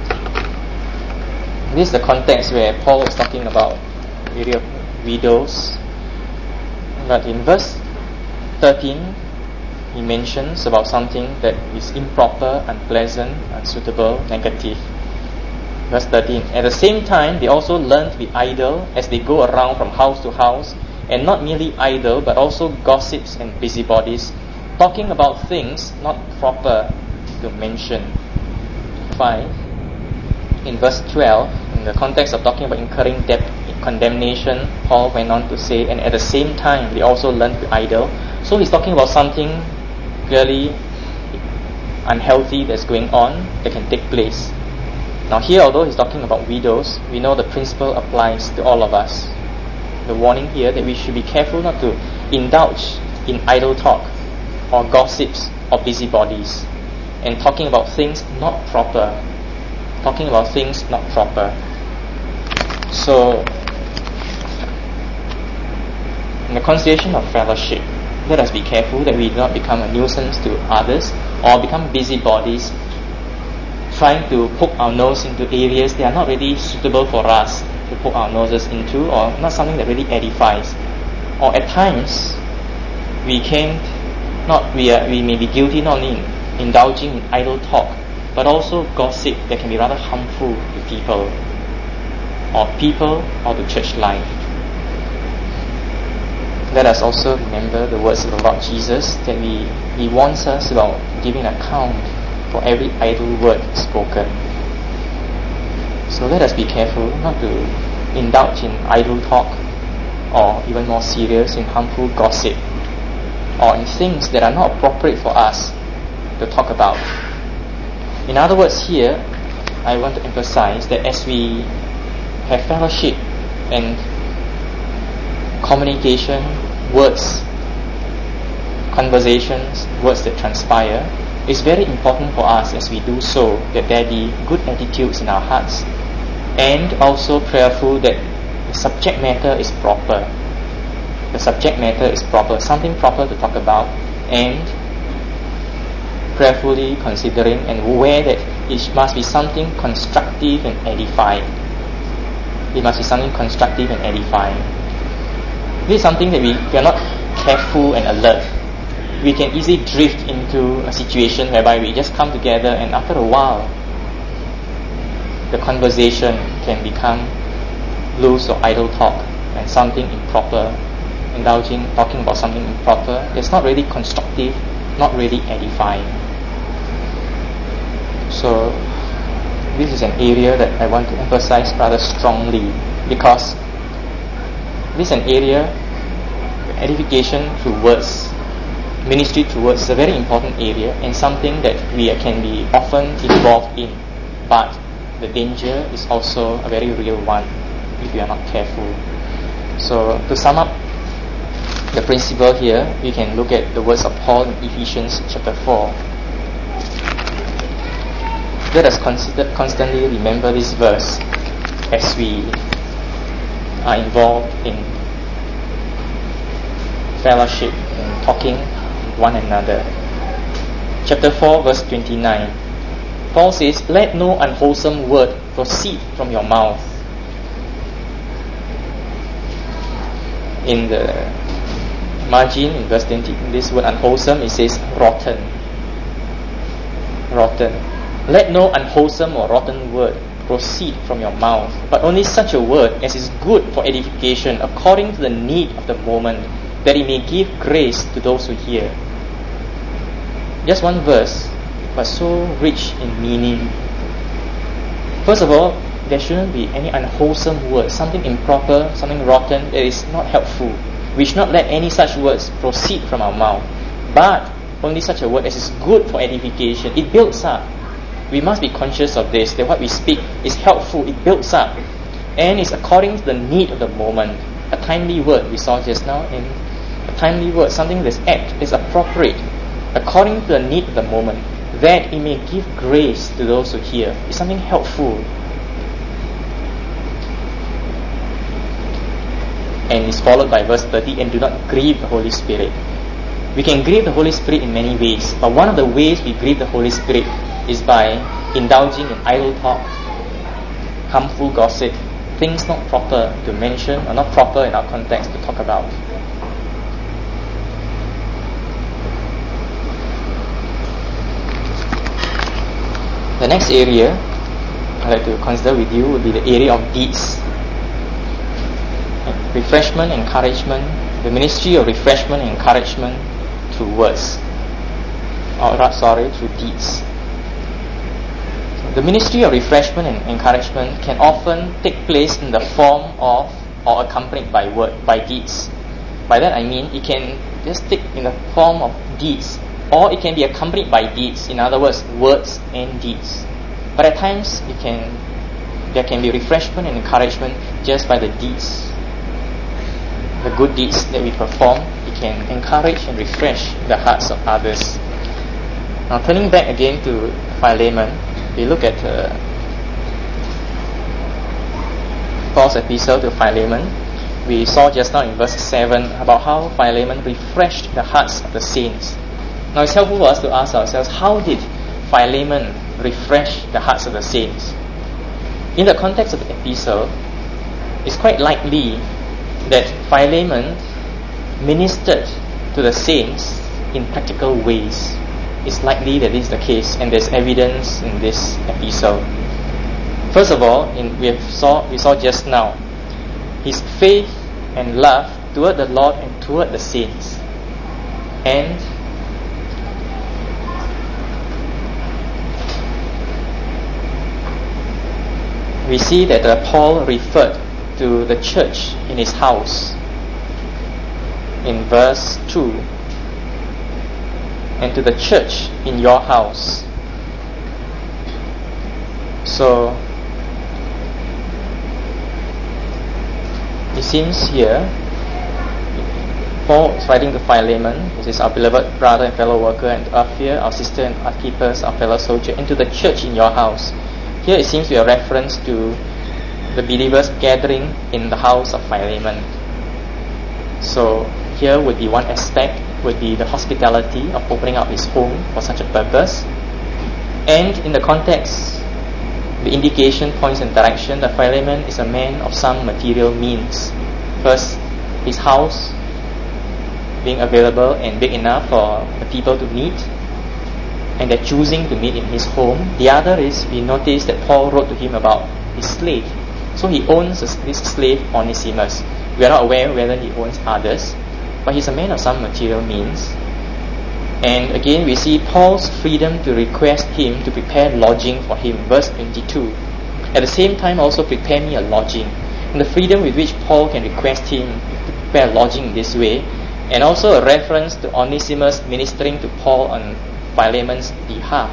this is the context where Paul is talking about the area of widows. But in verse 13, he mentions about something that is improper, unpleasant, unsuitable, negative. Verse 13, at the same time, they also learn to be idle as they go around from house to house, and not merely idle, but also gossips and busybodies, talking about things not proper to mention. 5. In verse 12, in the context of talking about incurring debt, condemnation, Paul went on to say, and at the same time, they also learn to be idle. So he's talking about something clearly unhealthy that's going on that can take place. Now here, although he's talking about widows, we know the principle applies to all of us. The warning here that we should be careful not to indulge in idle talk or gossips or busybodies and talking about things not proper. Talking about things not proper. So, in the consideration of fellowship, let us be careful that we do not become a nuisance to others or become busybodies trying to poke our nose into areas that are not really suitable for us to poke our noses into, or not something that really edifies. Or at times, we may be guilty not only in indulging in idle talk, but also gossip that can be rather harmful to people or to church life. Let us also remember the words of the Lord Jesus, that He warns us about giving account for every idle word spoken. So let us be careful not to indulge in idle talk, or even more serious, in harmful gossip, or in things that are not appropriate for us to talk about. In other words, here, I want to emphasize that as we have fellowship and communication, words, conversations, words that transpire, it's very important for us as we do so that there be good attitudes in our hearts, and also prayerful that the subject matter is proper. The subject matter is proper, something proper to talk about, and prayerfully considering and aware that it must be something constructive and edifying. It must be something constructive and edifying. This is something that we are not careful and alert. We can easily drift into a situation whereby we just come together, and after a while, the conversation can become loose or idle talk and something improper, talking about something improper that's not really constructive, not really edifying. So this is an area that I want to emphasize rather strongly, because this is an area where edification through words ministry to words is a very important area and something that we can be often involved in, but the danger is also a very real one if we are not careful. So to sum up the principle here, we can look at the words of Paul in Ephesians chapter 4. Let us constantly remember this verse as we are involved in fellowship and talking with one another. Chapter 4 verse 29, Paul says, "Let no unwholesome word proceed from your mouth." In the margin, in verse 20, this word unwholesome, it says rotten. Rotten. "Let no unwholesome or rotten word proceed from your mouth, but only such a word as is good for edification, according to the need of the moment, that it may give grace to those who hear." Just one verse, but so rich in meaning. First of all, there shouldn't be any unwholesome words, something improper, something rotten that is not helpful. We should not let any such words proceed from our mouth, but only such a word as is good for edification. It builds up. We must be conscious of this, that what we speak is helpful, it builds up, and is according to the need of the moment. A timely word we saw just now, and a timely word, something that's apt, is appropriate, according to the need of the moment, that it may give grace to those who hear. It's something helpful. And is followed by verse 30, "And do not grieve the Holy Spirit." We can grieve the Holy Spirit in many ways, but one of the ways we grieve the Holy Spirit is by indulging in idle talk, harmful gossip, things not proper to mention or not proper in our context to talk about. The next area I'd like to consider with you would be the area of deeds. Refreshment, encouragement, the ministry of refreshment and encouragement through words, through deeds. The ministry of refreshment and encouragement can often take place in the form of or accompanied by deeds. By that I mean it can just take in the form of deeds, or it can be accompanied by deeds. In other words, words and deeds. But at times there can be refreshment and encouragement just by the deeds. The good deeds that we perform, it can encourage and refresh the hearts of others. Now turning back again to Philemon, we look at Paul's epistle to Philemon. We saw just now in verse 7 about how Philemon refreshed the hearts of the saints. Now it's helpful for us to ask ourselves, how did Philemon refresh the hearts of the saints? In the context of the epistle, it's quite likely that Philemon ministered to the saints in practical ways. It's likely that this is the case, and there's evidence in this epistle. First of all, we saw just now his faith and love toward the Lord and toward the saints. And we see that Paul referred to the church in his house in verse 2, and to the church in your house. So it seems here Paul is writing to Philemon, which is our beloved brother and fellow worker, and to Apphia, our sister, and Archippus, our fellow soldier, and to the church in your house. Here it seems to be a reference to the believers gathering in the house of Philemon. So here would be one aspect, would be the hospitality of opening up his home for such a purpose. And in the context, the indication points in direction that Philemon is a man of some material means. First, his house being available and big enough for the people to meet, and they're choosing to meet in his home. The other is, we notice that Paul wrote to him about his slave. So he owns this slave Onesimus. We are not aware whether he owns others, but he's a man of some material means. And again, we see Paul's freedom to request him to prepare lodging for him, verse 22. At the same time, also prepare me a lodging. And the freedom with which Paul can request him to prepare lodging in this way and also a reference to Onesimus ministering to Paul on Philemon's behalf.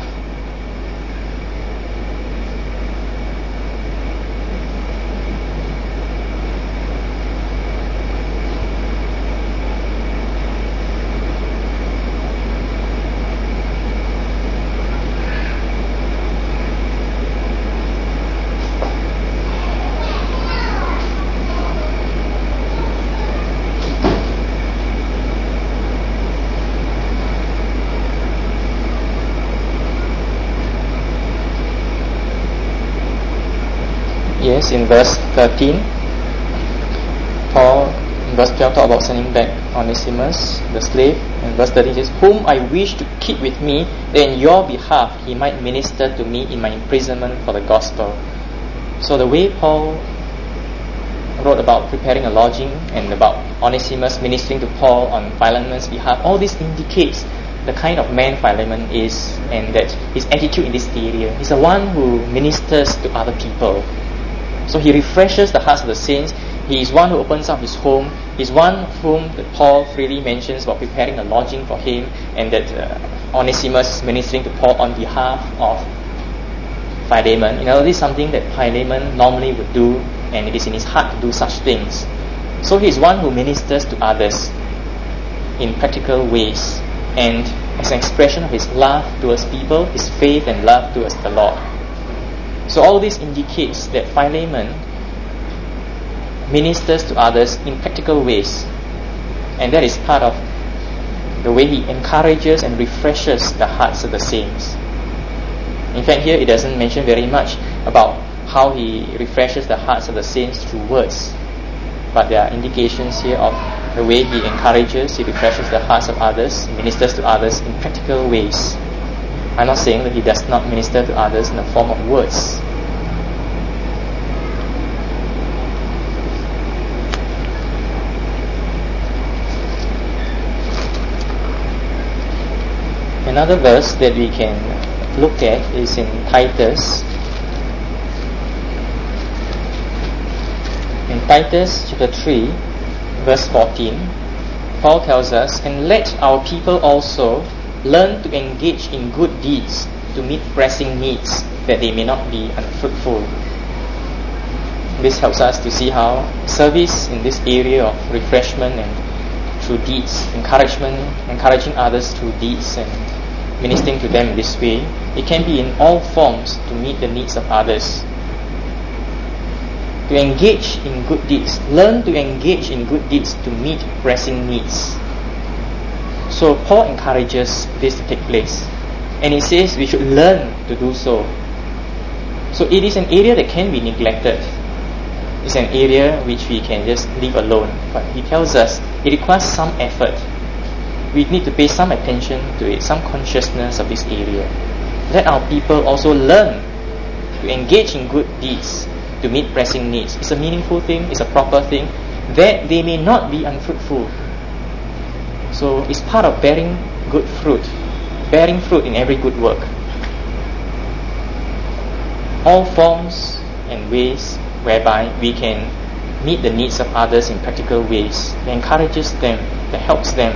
Yes, in verse 13, Paul, in verse 12, talk about sending back Onesimus, the slave. And verse 13 says, whom I wish to keep with me, that in your behalf he might minister to me in my imprisonment for the gospel. So the way Paul wrote about preparing a lodging and about Onesimus ministering to Paul on Philemon's behalf, all this indicates the kind of man Philemon is, and that his attitude in this area. He's the one who ministers to other people. So he refreshes the hearts of the saints. He is one who opens up his home. He's one whom that Paul freely mentions about preparing a lodging for him, and that Onesimus is ministering to Paul on behalf of Philemon. This is something that Philemon normally would do, and it is in his heart to do such things. So he is one who ministers to others in practical ways, and as an expression of his love towards people, his faith and love towards the Lord. So all this indicates that Philemon ministers to others in practical ways, and that is part of the way he encourages and refreshes the hearts of the saints. In fact, here it doesn't mention very much about how he refreshes the hearts of the saints through words, but there are indications here of the way he encourages, he refreshes the hearts of others, ministers to others in practical ways. I'm not saying that he does not minister to others in the form of words. Another verse that we can look at is in Titus. In Titus chapter 3, verse 14, Paul tells us, and let our people also learn to engage in good deeds to meet pressing needs, that they may not be unfruitful. This helps us to see how service in this area of refreshment and through deeds, encouraging others through deeds and ministering to them in this way, it can be in all forms to meet the needs of others. To engage in good deeds, learn to engage in good deeds to meet pressing needs. So Paul encourages this to take place, and he says we should learn to do so. So it is an area that can be neglected. It's an area which we can just leave alone, but he tells us it requires some effort. We need to pay some attention to it, some consciousness of this area. Let our people also learn to engage in good deeds to meet pressing needs. It's a meaningful thing, it's a proper thing, that they may not be unfruitful. So it's part of bearing good fruit, bearing fruit in every good work. All forms and ways whereby we can meet the needs of others in practical ways, that encourages them, that helps them,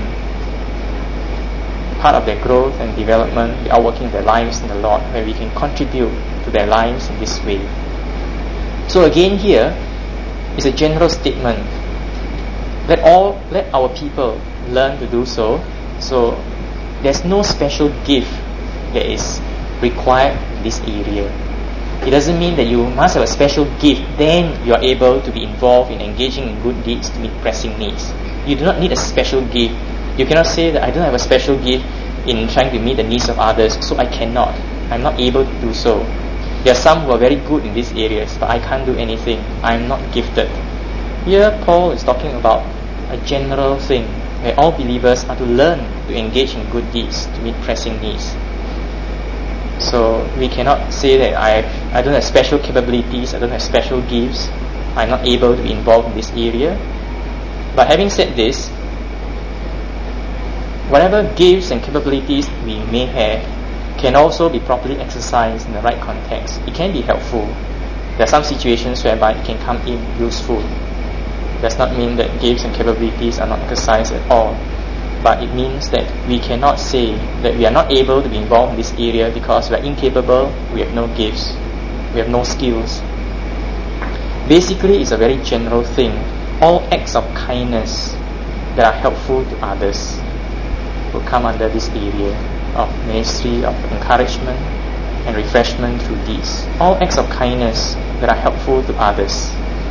part of their growth and development, the outworking of their lives in the Lord, where we can contribute to their lives in this way. So again here is a general statement. Let our people learn to do so. So there's no special gift that is required in this area. It doesn't mean that you must have a special gift, then you are able to be involved in engaging in good deeds to meet pressing needs. You do not need a special gift. You cannot say that I don't have a special gift in trying to meet the needs of others, so I cannot. I'm not able to do so. There are some who are very good in these areas, but I can't do anything. I'm not gifted. Here Paul is talking about a general thing where all believers are to learn to engage in good deeds to meet pressing needs. So we cannot say that I don't have special capabilities, I don't have special gifts, I'm not able to be involved in this area. But having said this, whatever gifts and capabilities we may have can also be properly exercised in the right context. It can be helpful. There are some situations whereby it can come in useful. It does not mean that gifts and capabilities are not exercised at all. but it means that we cannot say that we are not able to be involved in this area because we are incapable, we have no gifts, we have no skills. Basically, it's a very general thing. All acts of kindness that are helpful to others will come under this area of ministry of encouragement and refreshment through deeds. All acts of kindness that are helpful to others,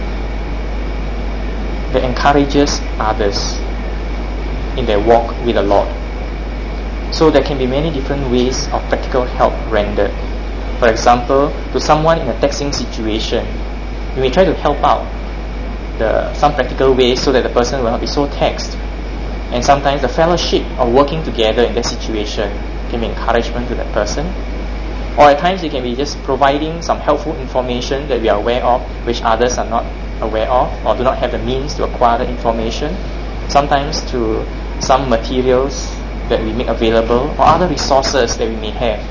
that encourages others in their walk with the Lord. So there can be many different ways of practical help rendered. For example, to someone in a taxing situation, you may try to help out some practical ways so that the person will not be so taxed. And sometimes the fellowship of working together in that situation can be encouragement to that person. Or at times it can be just providing some helpful information that we are aware of, which others are not aware of or do not have the means to acquire the information. Sometimes through some materials that we make available or other resources that we may have.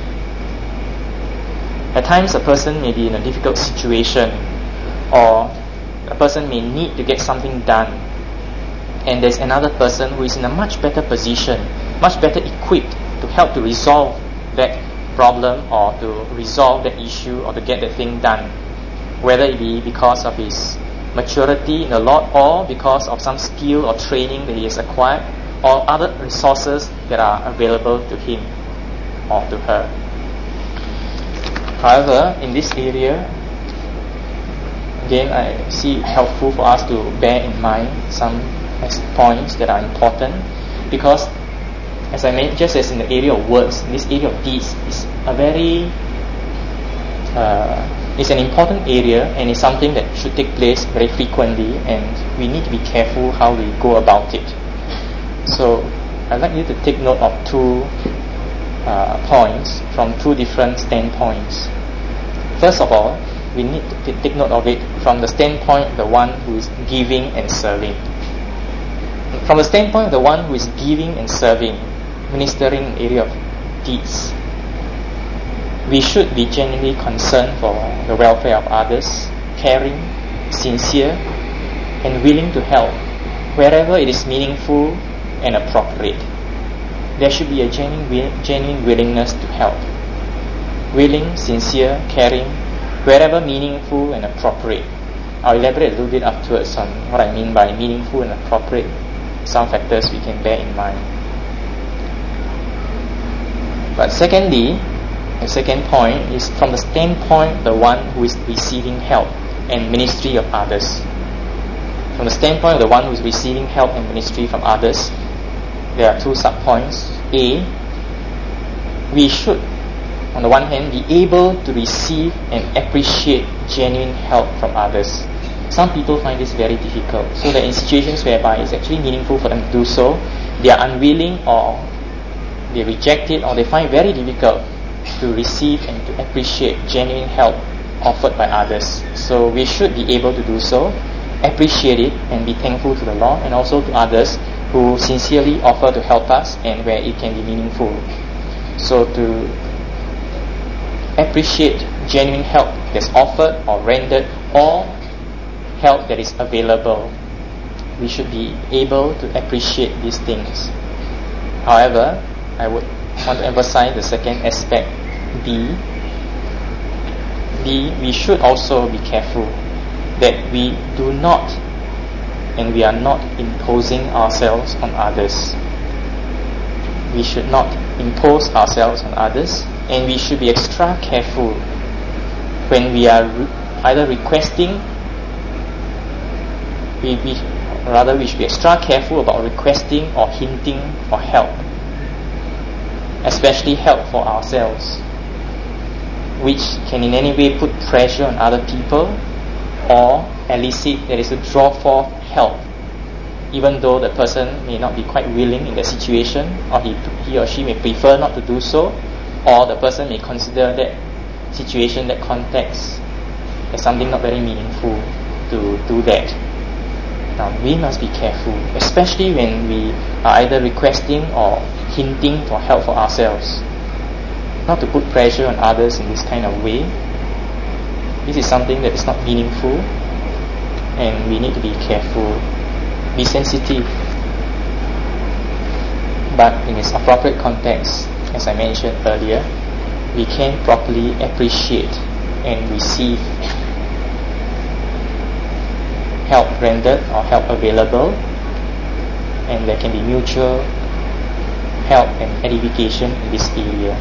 At times a person may be in a difficult situation, or a person may need to get something done, and there's another person who is in a much better position, much better equipped to help to resolve that problem or to resolve that issue or to get that thing done, whether it be because of his maturity in the Lord or because of some skill or training that he has acquired or other resources that are available to him or to her. However, in this area, again, I see it helpful for us to bear in mind some points that are important, because as I mentioned, just as in the area of words, in this area of deeds is a very it's an important area, and it's something that should take place very frequently, and we need to be careful how we go about it. So I'd like you to take note of two points from two different standpoints. First of all, we need to take note of it from the standpoint of the one who is giving and serving. From the standpoint of the one who is giving and serving, ministering in the area of deeds, we should be genuinely concerned for the welfare of others, caring, sincere, and willing to help wherever it is meaningful and appropriate. There should be a genuine willingness to help. Willing, sincere, caring, wherever meaningful and appropriate. I'll elaborate a little bit afterwards on what I mean by meaningful and appropriate, some factors we can bear in mind. But secondly, the second point is from the standpoint of the one who is receiving help and ministry of others. From the standpoint of the one who is receiving help and ministry from others, there are two sub-points. A, we should, on the one hand, be able to receive and appreciate genuine help from others. Some people find this very difficult, so that in situations whereby it's actually meaningful for them to do so, they are unwilling, or they reject it, or they find it very difficult to receive and to appreciate genuine help offered by others. So we should be able to do so, appreciate it, and be thankful to the Lord and also to others who sincerely offer to help us and where it can be meaningful. So to appreciate genuine help that's offered or rendered, or help that is available, we should be able to appreciate these things. However, I would want to emphasize the second aspect, B. We should also be careful that we do not and we are not imposing ourselves on others. We should not impose ourselves on others, and we should be extra careful when we are either requesting. We should be extra careful about requesting or hinting for help, especially help for ourselves, which can in any way put pressure on other people or elicit, that is to draw forth help, even though the person may not be quite willing in that situation, or he or she may prefer not to do so, or the person may consider that situation, that context, as something not very meaningful to do that. Now, we must be careful, especially when we are either requesting or hinting for help for ourselves, not to put pressure on others in this kind of way. This is something that is not meaningful, and we need to be careful, be sensitive. but in its appropriate context, as I mentioned earlier, we can properly appreciate and receive help rendered or help available, and there can be mutual help and edification in this area.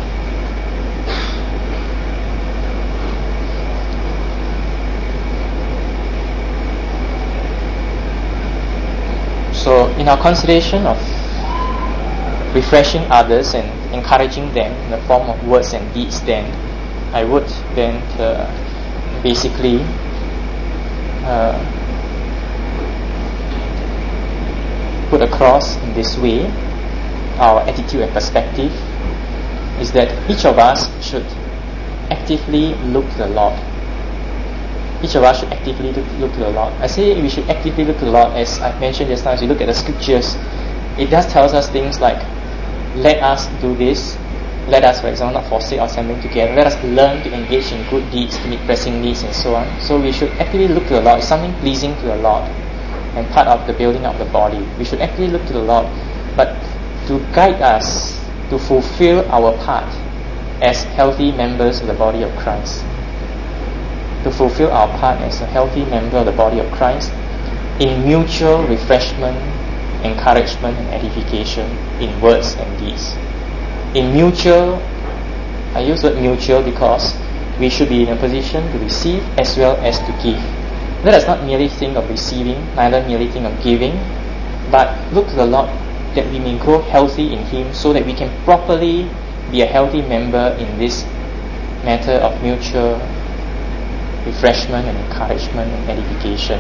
So in our consideration of refreshing others and encouraging them in the form of words and deeds, then I would then basically put across in this way our attitude and perspective is that each of us should actively look to the Lord. Each of us should actively look to the Lord. I say we should actively look to the Lord, as I mentioned just now. As you look at the scriptures, it does tell us things like, let us do this, let us, for example, not forsake our assembling together, let us learn to engage in good deeds to meet pressing needs, and so on. So we should actively look to the Lord. It's something pleasing to the Lord and part of the building of the body. We should actively look to the Lord, but to guide us to fulfill our part as healthy members of the body of Christ. To fulfill our part as a healthy member of the body of Christ in mutual refreshment, encouragement and edification in words and deeds. In mutual, I use the word mutual because we should be in a position to receive as well as to give. Let us not merely think of receiving, neither merely think of giving, but look to the Lord that we may grow healthy in Him, so that we can properly be a healthy member in this matter of mutual refreshment and encouragement and edification.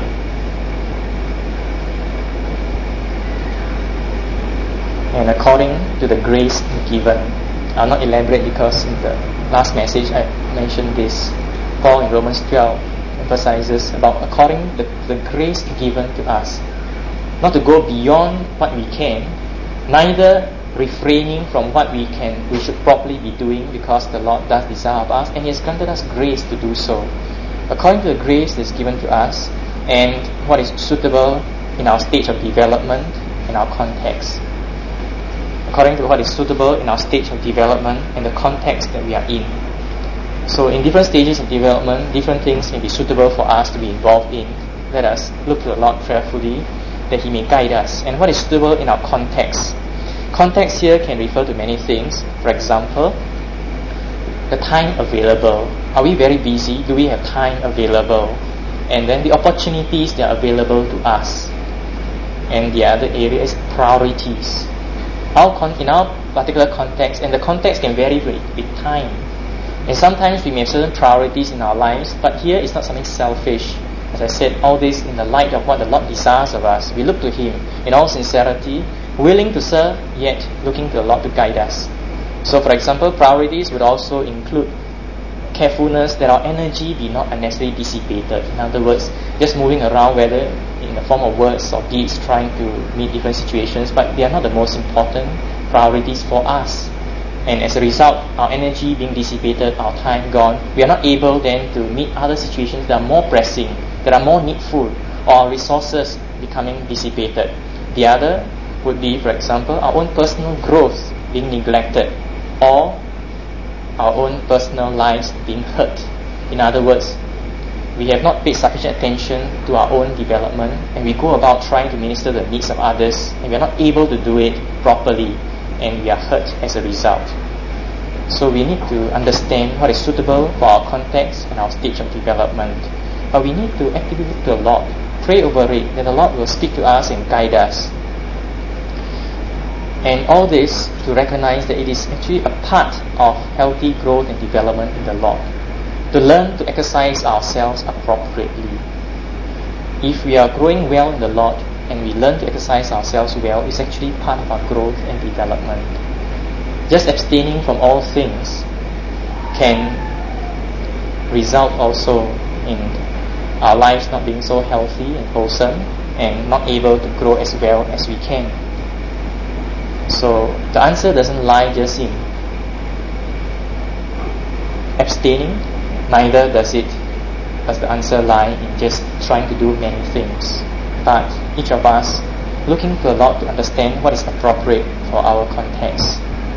And according to the grace given, I'll not elaborate because in the last message I mentioned this. Paul in Romans 12 emphasizes about according to the grace given to us, not to go beyond what we can, neither refraining from what we should properly be doing, because the Lord does desire of us and He has granted us grace to do so. According to the grace that is given to us and what is suitable in our stage of development and our context. According to what is suitable in our stage of development and the context that we are in. So in different stages of development, different things may be suitable for us to be involved in. Let us look to the Lord prayerfully that He may guide us. And what is suitable in our context? Context here can refer to many things. For example, the time available. Are we very busy? Do we have time available? And then the opportunities that are available to us. And the other area is priorities. In our particular context, and the context can vary with time. And sometimes we may have certain priorities in our lives, but here it's not something selfish. As I said, all this in the light of what the Lord desires of us. We look to Him in all sincerity, willing to serve, yet looking to the Lord to guide us. So for example, priorities would also include carefulness that our energy be not unnecessarily dissipated. In other words, just moving around, whether in the form of words or deeds, trying to meet different situations, but they are not the most important priorities for us. And as a result, our energy being dissipated, our time gone, we are not able then to meet other situations that are more pressing, that are more needful, or our resources becoming dissipated. The other would be, for example, our own personal growth being neglected, or our own personal lives being hurt. In other words, we have not paid sufficient attention to our own development, and we go about trying to minister the needs of others, and we are not able to do it properly, and we are hurt as a result. So we need to understand what is suitable for our context and our stage of development. But we need to actively look to the Lord, pray over it, that the Lord will speak to us and guide us. And all this to recognize that it is actually a part of healthy growth and development in the Lord. To learn to exercise ourselves appropriately. If we are growing well in the Lord and we learn to exercise ourselves well, it's actually part of our growth and development. Just abstaining from all things can result also in our lives not being so healthy and wholesome and not able to grow as well as we can. So the answer doesn't lie just in abstaining, neither does the answer lie in just trying to do many things. But each of us looking to the Lord to understand what is appropriate for our context.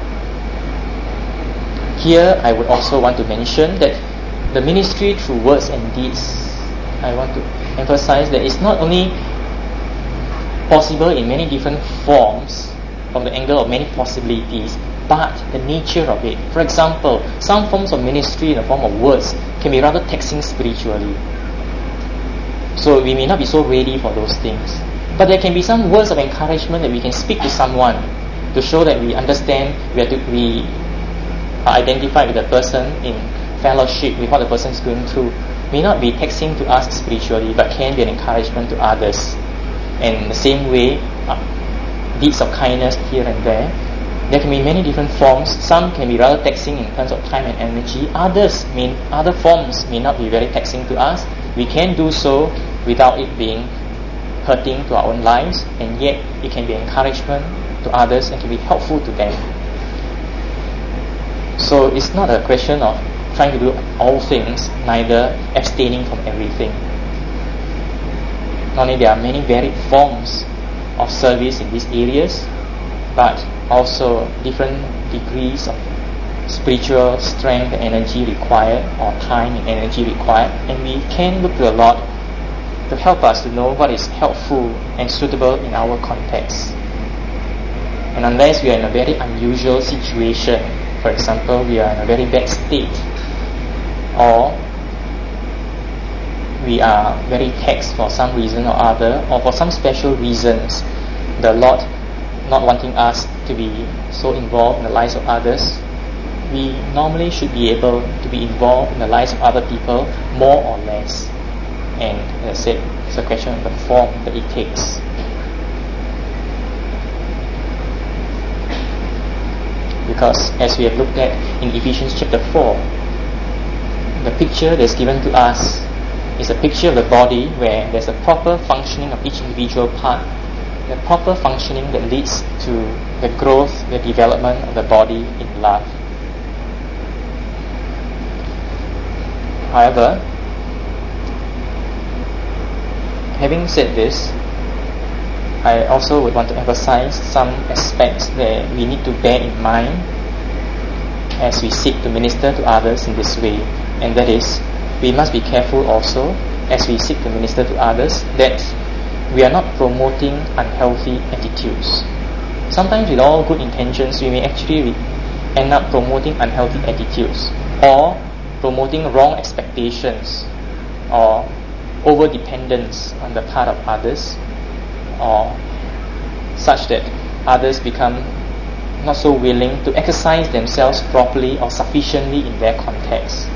Here, I would also want to mention that the ministry through words and deeds, I want to emphasize that it's not only possible in many different forms from the angle of many possibilities, but the nature of it. For example, some forms of ministry in the form of words can be rather taxing spiritually. So we may not be so ready for those things. But there can be some words of encouragement that we can speak to someone to show that we understand, we are identified with the person in fellowship with what the person is going through. May not be taxing to us spiritually, but can be an encouragement to others. And in the same way, deeds of kindness here and there. There can be many different forms. Some can be rather taxing in terms of time and energy. Other forms may not be very taxing to us. We can do so without it being hurting to our own lives, and yet it can be encouragement to others and can be helpful to them. So it's not a question of trying to do all things, neither abstaining from everything. Not only there are many varied forms of service in these areas, but also different degrees of spiritual strength and energy required, or time and energy required, and we can look to the Lord to help us to know what is helpful and suitable in our context. And unless we are in a very unusual situation, for example, we are in a very bad state, or we are very taxed for some reason or other, or for some special reasons, the Lord not wanting us to be so involved in the lives of others, we normally should be able to be involved in the lives of other people more or less. And as I said, it's a question of the form that it takes. Because as we have looked at in Ephesians chapter 4, the picture that's given to us is a picture of the body where there's a proper functioning of each individual part, the proper functioning that leads to the growth, the development of the body in love. However, having said this, I also would want to emphasize some aspects that we need to bear in mind as we seek to minister to others in this way. And that is, we must be careful also as we seek to minister to others that we are not promoting unhealthy attitudes. Sometimes with all good intentions, we may actually end up promoting unhealthy attitudes, or promoting wrong expectations, or over-dependence on the part of others, or such that others become not so willing to exercise themselves properly or sufficiently in their context,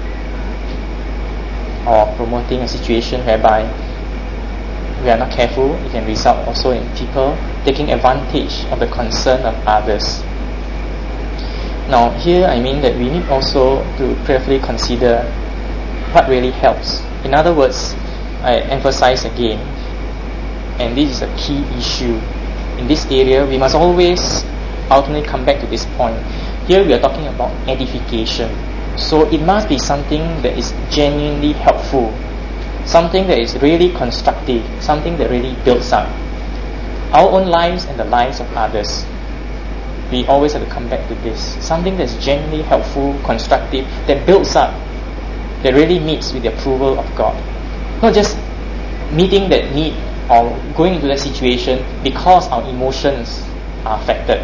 or promoting a situation whereby we are not careful. It can result also in people taking advantage of the concern of others. Now here I mean that we need also to prayerfully consider what really helps. In other words, I emphasize again, and this is a key issue in this area, we must always ultimately come back to this point. Here we are talking about edification, so it must be something that is genuinely helpful, something that is really constructive, something that really builds up our own lives and the lives of others. We always have to come back to this, something that's genuinely helpful, constructive, that builds up, that really meets with the approval of God. Not just meeting that need or going into that situation because our emotions are affected,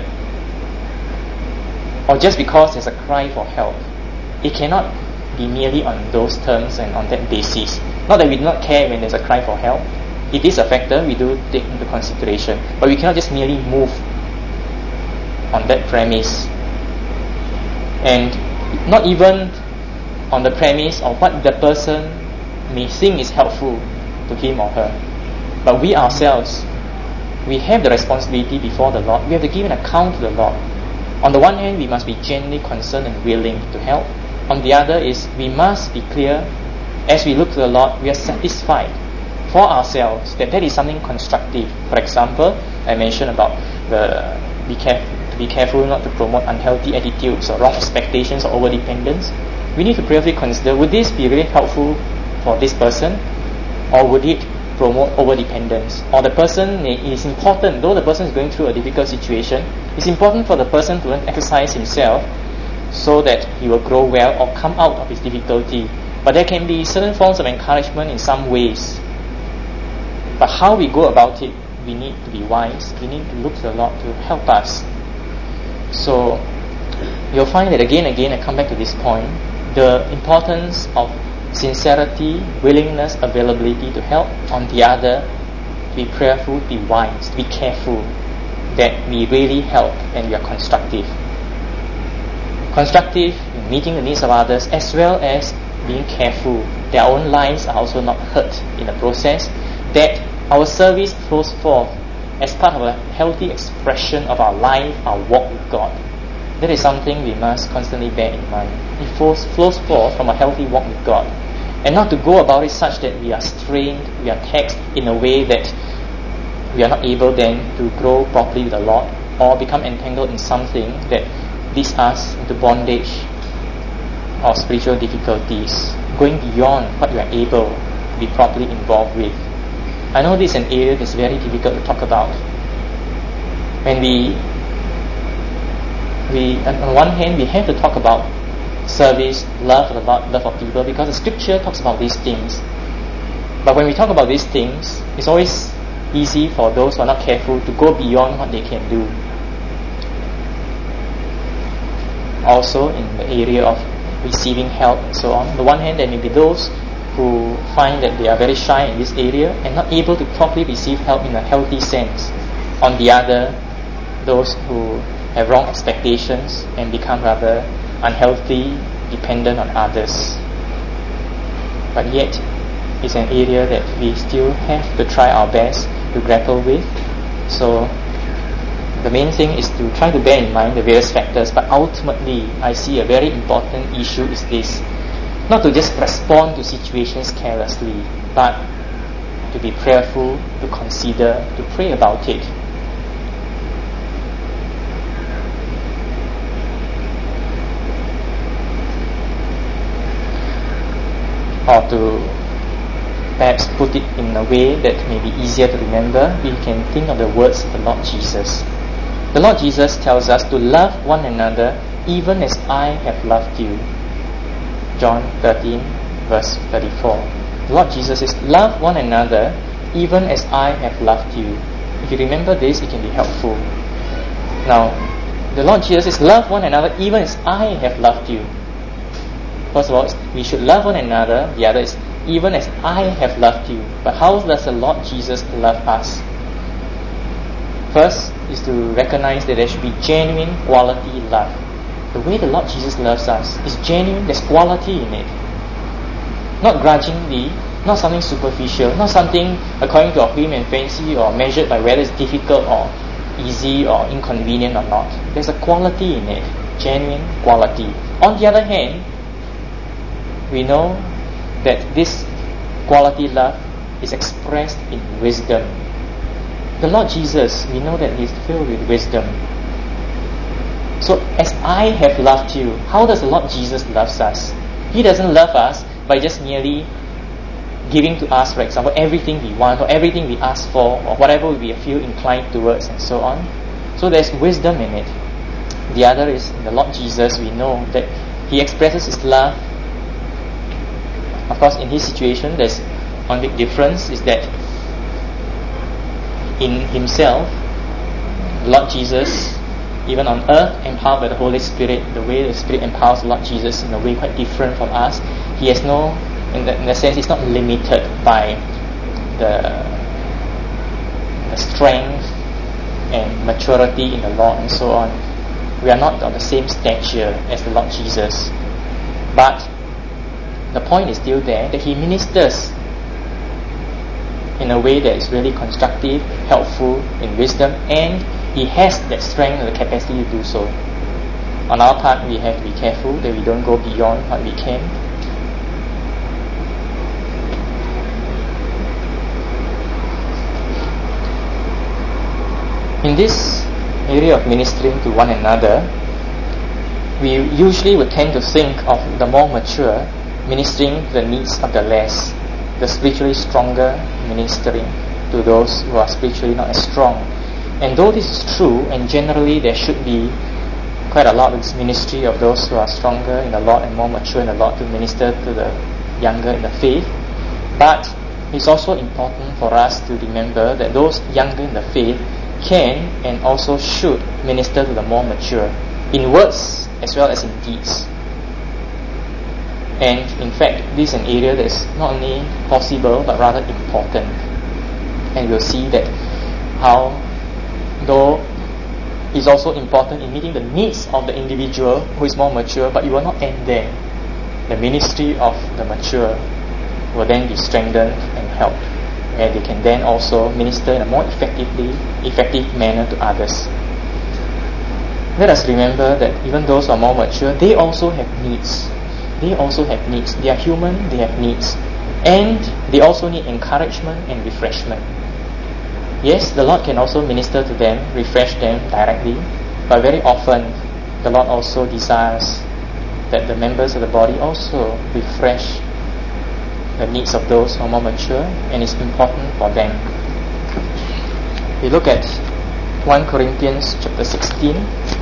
or just because there's a cry for help. It cannot be merely on those terms and on that basis. Not that we do not care when there's a cry for help. It is a factor we do take into consideration, but we cannot just merely move on that premise, and not even on the premise of what the person may think is helpful to him or her. But we ourselves, we have the responsibility before the Lord. We have to give an account to the Lord. On the one hand, we must be genuinely concerned and willing to help. On the other is, we must be clear, as we look to the Lord, we are satisfied for ourselves that is something constructive. For example, I mentioned about to be careful not to promote unhealthy attitudes or wrong expectations or over-dependence. We need to prayerfully consider, would this be really helpful for this person, or would it promote over-dependence. Or the person, it is important, though the person is going through a difficult situation, it's important for the person to learn to exercise himself so that he will grow well or come out of his difficulty. But there can be certain forms of encouragement in some ways. But how we go about it, we need to be wise. We need to look to the Lord to help us. So you'll find that again and again, I come back to this point, the importance of sincerity, willingness, availability to help. On the other, to be prayerful, to be wise, to be careful that we really help and we are constructive. Constructive in meeting the needs of others, as well as being careful their own lives are also not hurt in the process, that our service flows forth as part of a healthy expression of our life, our walk with God. That is something we must constantly bear in mind. It flows forth from a healthy walk with God, and not to go about it such that we are strained, we are taxed in a way that we are not able then to grow properly with the Lord, or become entangled in something that leads us into bondage or spiritual difficulties, going beyond what we are able to be properly involved with. I know this is an area that's very difficult to talk about. When we on one hand, we have to talk about service, love for the Lord, love for people, because the scripture talks about these things. But when we talk about these things, it's always easy for those who are not careful to go beyond what they can do. Also, in the area of receiving help and so on, on the one hand, there may be those who find that they are very shy in this area and not able to properly receive help in a healthy sense. On the other, those who have wrong expectations and become rather unhealthy, dependent on others. But yet, it's an area that we still have to try our best to grapple with. So, the main thing is to try to bear in mind the various factors, but ultimately, I see a very important issue is this: not to just respond to situations carelessly, but to be prayerful, to consider, to pray about it. Or to perhaps put it in a way that may be easier to remember, we can think of the words of the Lord Jesus. The Lord Jesus tells us to love one another even as I have loved you. John 13 verse 34. The Lord Jesus says, love one another even as I have loved you. If you remember this, it can be helpful. Now, the Lord Jesus says, love one another even as I have loved you. First of all, we should love one another. The other is, even as I have loved you. But how does the Lord Jesus love us? First is to recognize that there should be genuine quality love. The way the Lord Jesus loves us is genuine, there's quality in it. Not grudgingly, not something superficial, not something according to our whim and fancy or measured by whether it's difficult or easy or inconvenient or not. There's a quality in it, genuine quality. On the other hand, we know that this quality love is expressed in wisdom. The Lord Jesus, we know that He is filled with wisdom. So, as I have loved you, how does the Lord Jesus love us? He doesn't love us by just merely giving to us, for example, everything we want or everything we ask for or whatever we feel inclined towards and so on. So there's wisdom in it. The other is, in the Lord Jesus, we know that He expresses His love. Of course, in His situation, there's one big difference, is that in Himself, the Lord Jesus, even on earth, empowered by the Holy Spirit, the way the Spirit empowers the Lord Jesus in a way quite different from us. He has no, in the sense, He's not limited by the strength and maturity in the Lord and so on. We are not on the same stature as the Lord Jesus. But the point is still there, that He ministers in a way that is really constructive, helpful, in wisdom, and He has that strength and the capacity to do so. On our part, we have to be careful that we don't go beyond what we can. In this area of ministering to one another, we usually would tend to think of the more mature ministering to the needs of the less. the spiritually stronger ministering to those who are spiritually not as strong. And though this is true, and generally there should be quite a lot of this ministry of those who are stronger in the Lord and more mature in the Lord to minister to the younger in the faith, but it's also important for us to remember that those younger in the faith can and also should minister to the more mature in words as well as in deeds. And in fact, this is an area that is not only possible but rather important. And we'll see that how, though it's also important in meeting the needs of the individual who is more mature, but it will not end there. The ministry of the mature will then be strengthened and helped, where they can then also minister in a more effective manner to others. Let us remember that even those who are more mature, they also have needs. They also have needs. They are human, they have needs. And they also need encouragement and refreshment. Yes, the Lord can also minister to them, refresh them directly, but very often the Lord also desires that the members of the body also refresh the needs of those who are more mature, and it's important for them. We look at 1 Corinthians chapter 16.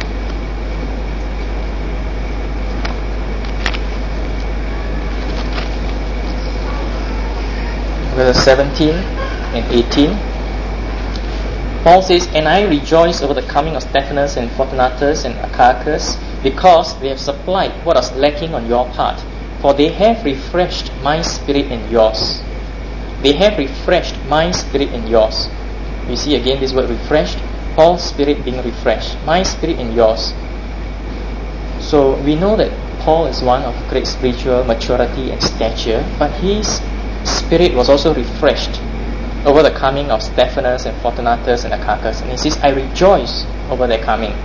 Verse 17 and 18. Paul says, "And I rejoice over the coming of Stephanas and Fortunatus and Achaicus, because they have supplied what was lacking on your part, for they have refreshed my spirit and yours." They have refreshed my spirit and yours. We see again this word refreshed, Paul's spirit being refreshed, my spirit and yours. So we know that Paul is one of great spiritual maturity and stature, but his spirit was also refreshed over the coming of Stephanas and Fortunatus and Achaicus. And he says, "I rejoice over their coming."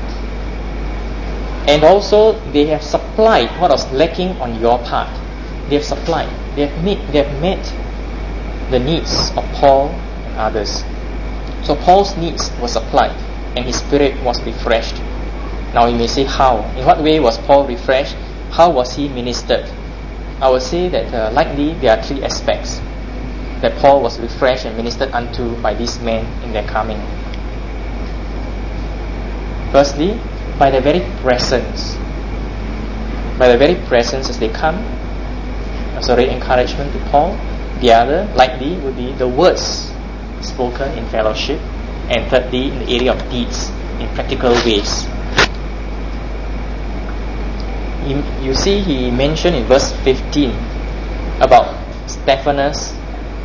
And also they have supplied what was lacking on your part. They have supplied. They have met the needs of Paul and others. So Paul's needs were supplied and his spirit was refreshed. Now you may say, how? In what way was Paul refreshed? How was he ministered? I would say that likely there are three aspects that Paul was refreshed and ministered unto by these men in their coming. Firstly, by their very presence. By their very presence as they come, as a great encouragement to Paul. The other, likely, would be the words spoken in fellowship. And thirdly, in the area of deeds, in practical ways. You see, he mentioned in verse 15 about Stephanas,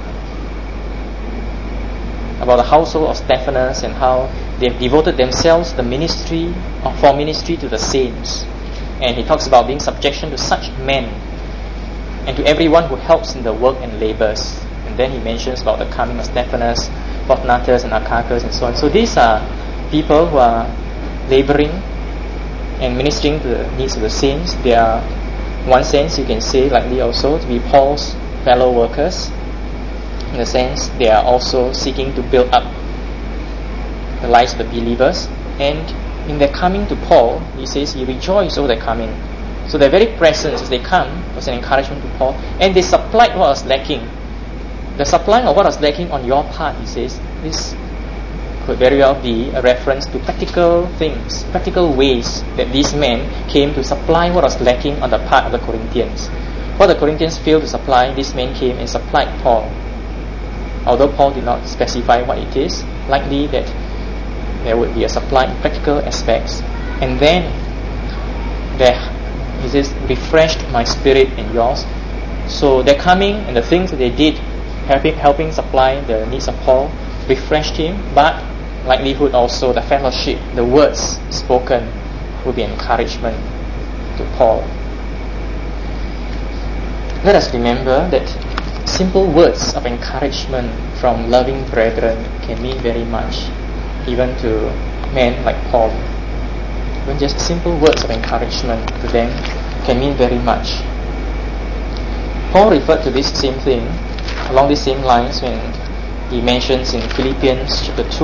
about the household of Stephanas and how they have devoted themselves to the ministry to the saints. And he talks about being subjection to such men and to everyone who helps in the work and labors. And then he mentions about the coming of Stephanas, Fortunatus and Achaicus and so on. So these are people who are laboring and ministering to the needs of the saints. They are, in one sense, you can say likely also to be Paul's fellow workers. In a sense, they are also seeking to build up the lives of the believers. And in their coming to Paul, he says he rejoiced over their coming. So their very presence as they come was an encouragement to Paul, and they supplied what was lacking. The supplying of what was lacking on your part, he says, this could very well be a reference to practical things, practical ways that these men came to supply what was lacking on the part of the Corinthians. What the Corinthians failed to supply, these men came and supplied Paul. Although Paul did not specify what it is, likely that there would be a supply in practical aspects. And then he says, refreshed my spirit and yours. So their coming and the things that they did, helping supply the needs of Paul, refreshed him, but likelihood also the fellowship, the words spoken will be encouragement to Paul. Let us remember that simple words of encouragement from loving brethren can mean very much, even to men like Paul. Even just simple words of encouragement to them can mean very much. Paul referred to this same thing along these same lines when he mentions in Philippians chapter 2,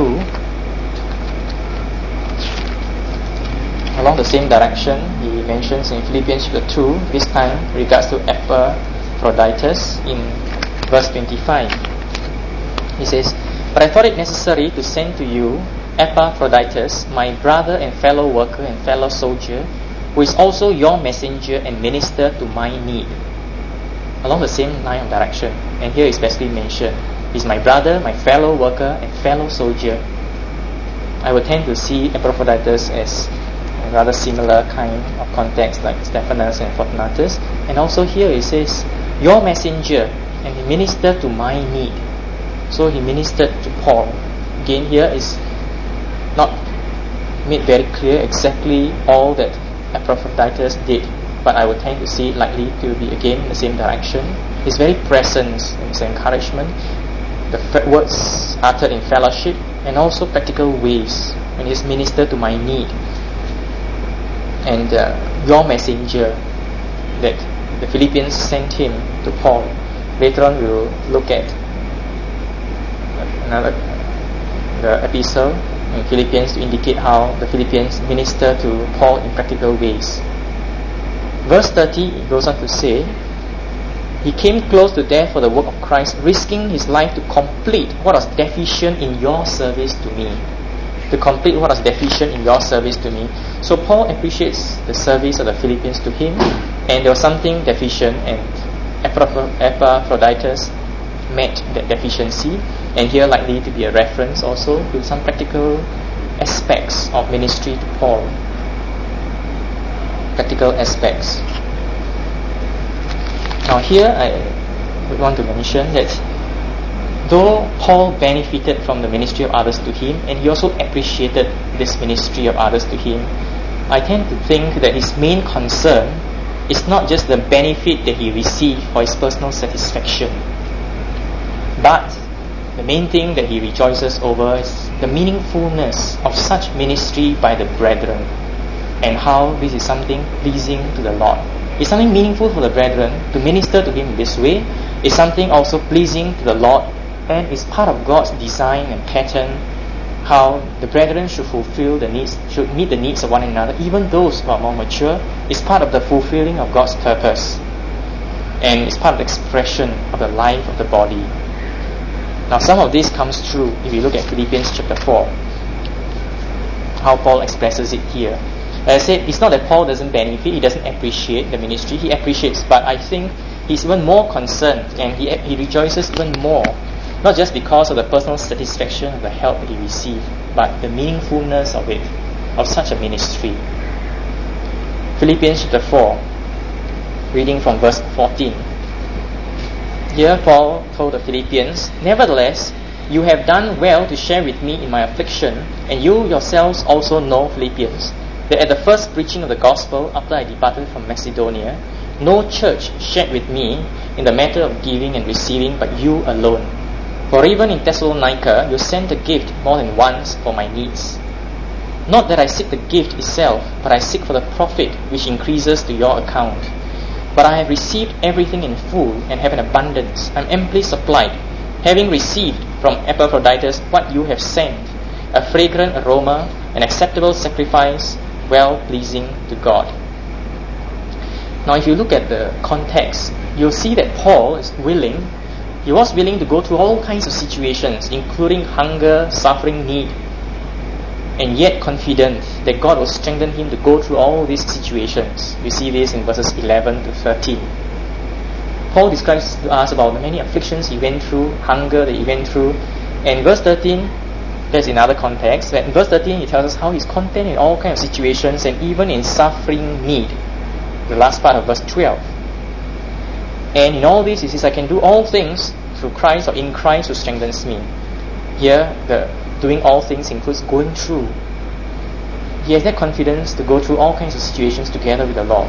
along the same direction, he mentions in Philippians chapter 2, this time regards to Epaphroditus in verse 25. He says, "But I thought it necessary to send to you Epaphroditus, my brother and fellow worker and fellow soldier, who is also your messenger and minister to my need." Along the same line of direction. And here is specially mentioned. He's my brother, my fellow worker, and fellow soldier. I would tend to see Epaphroditus as a rather similar kind of context like Stephanus and Fortunatus. And also here it says, your messenger, and he ministered to my need. So he ministered to Paul. Again, here is not made very clear exactly all that Epaphroditus did, but I would tend to see it likely to be again in the same direction. His very presence and his encouragement, the words uttered in fellowship, and also practical ways when he's ministered to my need. And your messenger that the Philippians sent him to Paul. Later on we will look at the epistle in Philippians to indicate how the Philippians minister to Paul in practical ways. Verse 30, it goes on to say, he came close to death for the work of Christ, risking his life to complete what was deficient in your service to me. To complete what was deficient in your service to me. So Paul appreciates the service of the Philippians to him, and there was something deficient, and Epaphroditus met that deficiency. And here likely to be a reference also to some practical aspects of ministry to Paul. Practical aspects. Now here I would want to mention that though Paul benefited from the ministry of others to him, and he also appreciated this ministry of others to him, I tend to think that his main concern is not just the benefit that he received for his personal satisfaction, but the main thing that he rejoices over is the meaningfulness of such ministry by the brethren, and how this is something pleasing to the Lord. It's something meaningful for the brethren to minister to him in this way. It's something also pleasing to the Lord, and it's part of God's design and pattern, how the brethren should fulfill the needs, should meet the needs of one another, even those who are more mature. It's part of the fulfilling of God's purpose, and it's part of the expression of the life of the body. Now some of this comes true if you look at Philippians chapter 4, how Paul expresses it here. As I said, it's not that Paul doesn't benefit, he doesn't appreciate the ministry, he appreciates, but I think he's even more concerned, and he rejoices even more, not just because of the personal satisfaction of the help that he received, but the meaningfulness of it, of such a ministry. Philippians chapter 4, reading from verse 14. Here Paul told the Philippians, "Nevertheless, you have done well to share with me in my affliction, and you yourselves also know, Philippians, that at the first preaching of the gospel after I departed from Macedonia, no church shared with me in the matter of giving and receiving but you alone. For even in Thessalonica you sent a gift more than once for my needs. Not that I seek the gift itself, but I seek for the profit which increases to your account. But I have received everything in full and have an abundance. I am amply supplied, having received from Epaphroditus what you have sent, a fragrant aroma, an acceptable sacrifice, well-pleasing to God." Now if you look at the context, you'll see that Paul is willing, he was willing to go through all kinds of situations, including hunger, suffering, need, and yet confident that God will strengthen him to go through all these situations. We see this in verses 11 to 13. Paul describes to us about the many afflictions he went through, hunger that he went through, and verse 13, that's in other context, but in verse 13 he tells us how he's content in all kinds of situations and even in suffering need. The last part of verse 12. And in all this he says, "I can do all things through Christ," or in Christ who strengthens me. Here the doing all things includes going through. He has that confidence to go through all kinds of situations together with the Lord.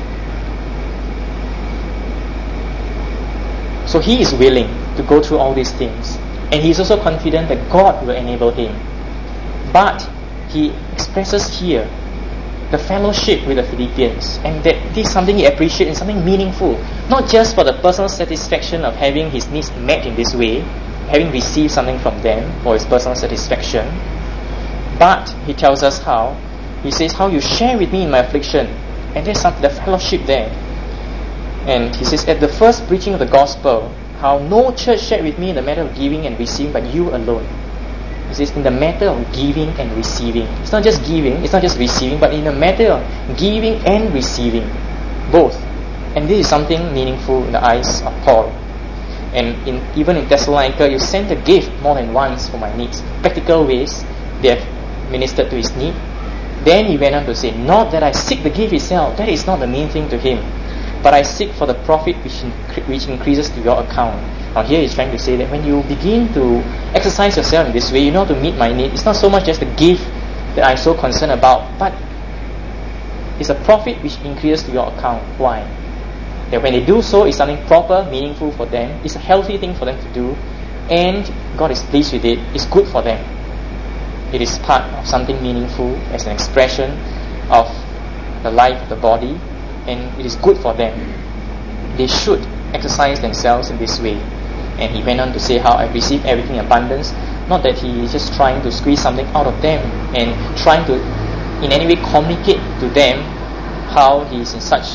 So he is willing to go through all these things, and he is also confident that God will enable him. But he expresses here the fellowship with the Philippians, and that this is something he appreciates and something meaningful, not just for the personal satisfaction of having his needs met in this way, having received something from them for his personal satisfaction, but he tells us how, he says, "How you share with me in my affliction," and there's the fellowship there. And he says, "At the first preaching of the gospel," how no church shared with me in the matter of giving and receiving, but you alone. It says in the matter of giving and receiving. It's not just giving, it's not just receiving, but in the matter of giving and receiving, both. And this is something meaningful in the eyes of Paul. And even in Thessalonica, you sent a gift more than once for my needs. Practical ways they have ministered to his need. Then he went on to say, not that I seek the gift itself, that is not the main thing to him, but I seek for the profit which increases to your account. Now here he's trying to say that when you begin to exercise yourself in this way, you know to meet my need. It's not so much just the gift that I'm so concerned about, but it's a profit which increases to your account. Why? That when they do so, it's something proper, meaningful for them. It's a healthy thing for them to do, and God is pleased with it. It's good for them. It is part of something meaningful as an expression of the life of the body, and it is good for them. They should exercise themselves in this way. And he went on to say how I received everything in abundance. Not that he is just trying to squeeze something out of them and trying to in any way communicate to them how he is in such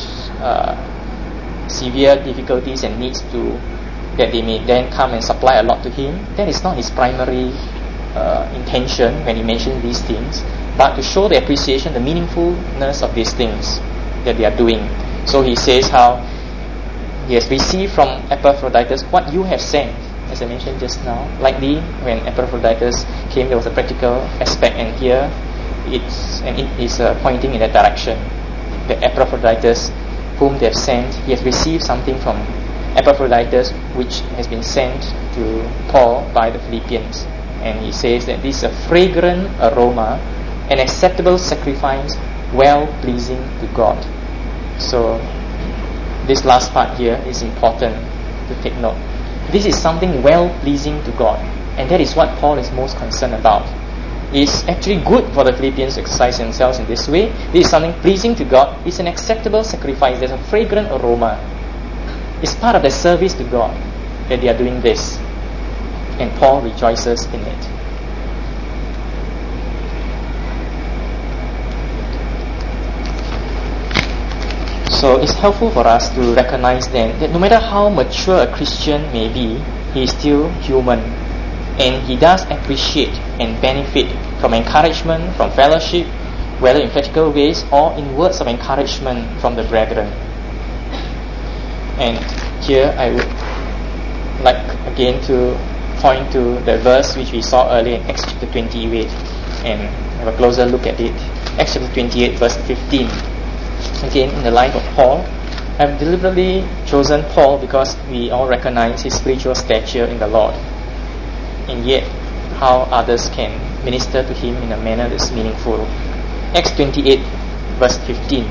severe difficulties and needs to that they may then come and supply a lot to him. That is not his primary intention when he mentioned these things, but to show the appreciation, the meaningfulness of these things that they are doing. So he says how he has received from Epaphroditus what you have sent, as I mentioned just now. Likely when Epaphroditus came, there was a practical aspect, and here it is pointing in that direction. The Epaphroditus whom they have sent, he has received something from Epaphroditus which has been sent to Paul by the Philippians. And he says that this is a fragrant aroma, an acceptable sacrifice, well-pleasing to God. So this last part here is important to take note. This is something well-pleasing to God, and that is what Paul is most concerned about. It's actually good for the Philippians to exercise themselves in this way. This is something pleasing to God. It's an acceptable sacrifice. There's a fragrant aroma. It's part of the service to God that they are doing this, and Paul rejoices in it. So it's helpful for us to recognize then that no matter how mature a Christian may be, he is still human, and he does appreciate and benefit from encouragement, from fellowship, whether in practical ways or in words of encouragement from the brethren. And here I would like again to point to the verse which we saw earlier in Acts chapter 28 and have a closer look at it. Acts chapter 28 verse 15. Again, in the life of Paul, I've deliberately chosen Paul because we all recognize his spiritual stature in the Lord, and yet how others can minister to him in a manner that's meaningful. Acts 28 verse 15.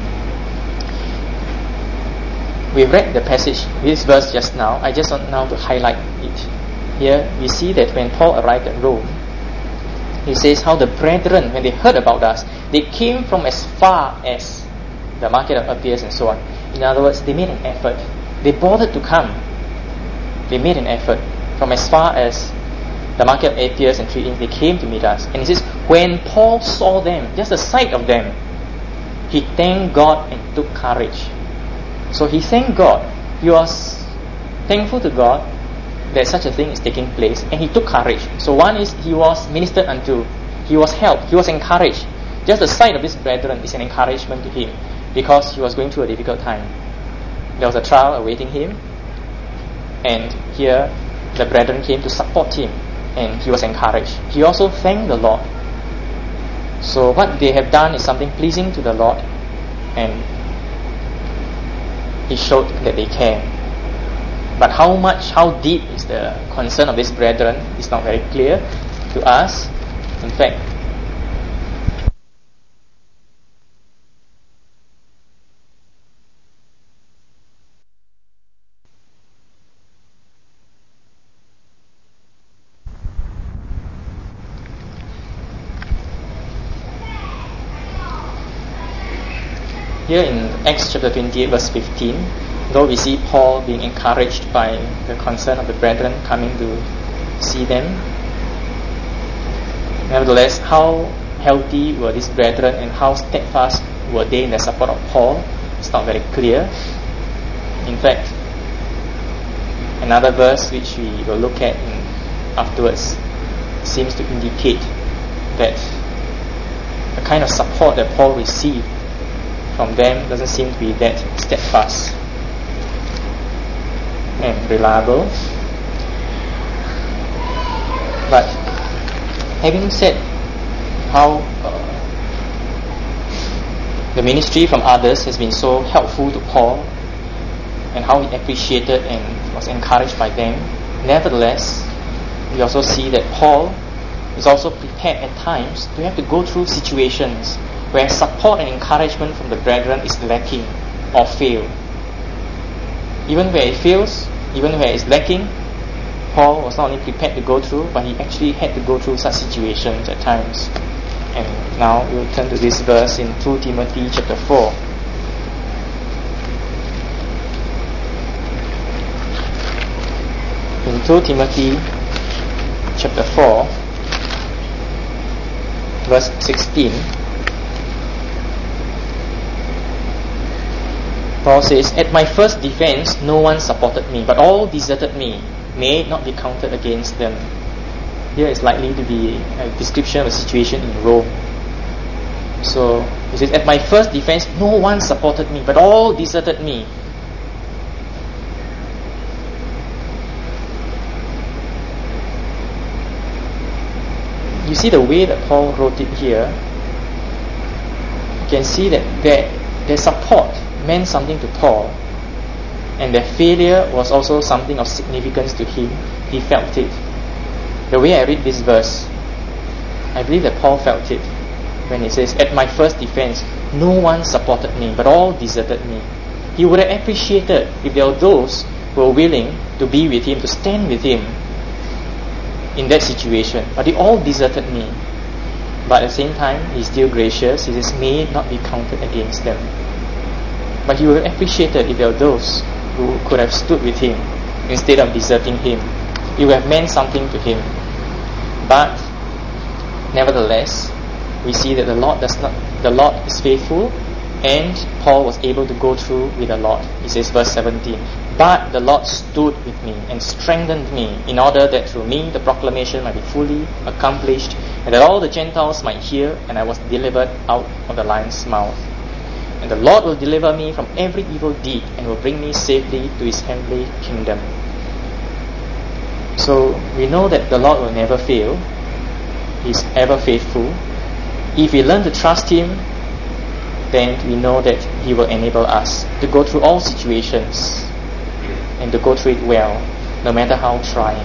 We've read the passage, this verse just now. I just want now to highlight it. Here we see that when Paul arrived at Rome, he says how the brethren, when they heard about us, they came from as far as the market of Appius and so on. In other words, they made an effort. They bothered to come. They made an effort from as far as the market of Appius and Traian. They came to meet us. And he says, when Paul saw them, just the sight of them, he thanked God and took courage. So he thanked God. He was thankful to God that such a thing is taking place, and he took courage. So one is he was ministered unto, he was helped, he was encouraged. Just the sight of this brethren is an encouragement to him, because he was going through a difficult time. There was a trial awaiting him, and here the brethren came to support him, and he was encouraged. He also thanked the Lord. So what they have done is something pleasing to the Lord, and he showed that they care. But how deep is the concern of these brethren is not very clear to us. In fact, here in Acts chapter 28 verse 15, though we see Paul being encouraged by the concern of the brethren coming to see them, nevertheless, how healthy were these brethren and how steadfast were they in the support of Paul? It's not very clear. In fact, Another verse which we will look at afterwards seems to indicate that the kind of support that Paul received from them doesn't seem to be that steadfast and reliable. But having said how the ministry from others has been so helpful to Paul and how he appreciated and was encouraged by them, nevertheless, we also see that Paul is also prepared at times to have to go through situations where support and encouragement from the brethren is lacking or fail. Even where it fails, even where it's lacking, Paul was not only prepared to go through, but he actually had to go through such situations at times. And now we'll turn to this verse in 2 Timothy chapter 4. In 2 Timothy chapter 4, verse 16, Paul says, "At my first defense no one supported me, but all deserted me. May it not be counted against them." Here is likely to be a description of a situation in Rome. So he says, "At my first defense no one supported me, but all deserted me." You see the way that Paul wrote it here, you can see that their support meant something to Paul, and their failure was also something of significance to him. He felt it. The way I read this verse, I believe that Paul felt it when he says, "At my first defense, no one supported me, but all deserted me." He would have appreciated if there were those who were willing to be with him, to stand with him in that situation, but they all deserted me. But at the same time, he's still gracious. He says, "May it not be counted against them." But he would have appreciated if there were those who could have stood with him instead of deserting him. It would have meant something to him. But nevertheless, we see that the Lord is faithful, and Paul was able to go through with the Lord. He says, verse 17, "But the Lord stood with me and strengthened me, in order that through me the proclamation might be fully accomplished, and that all the Gentiles might hear, and I was delivered out of the lion's mouth. And the Lord will deliver me from every evil deed, and will bring me safely to his heavenly kingdom." So we know that the Lord will never fail. He's ever faithful. If we learn to trust him, then we know that he will enable us to go through all situations and to go through it well, no matter how trying.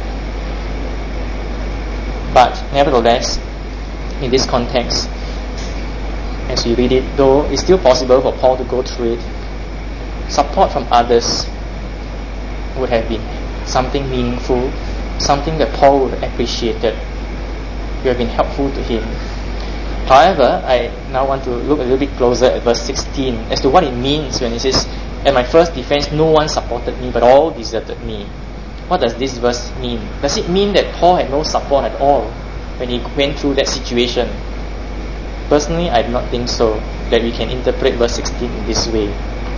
But nevertheless, in this context, as we read it, though it's still possible for Paul to go through it, support from others would have been something meaningful, something that Paul would have appreciated, would have been helpful to him. However, I now want to look a little bit closer at verse 16 as to what it means when it says, "At my first defense no one supported me, but all deserted me." What does this verse mean? Does it mean that Paul had no support at all when he went through that situation? Personally, I do not think so, that we can interpret verse 16 in this way.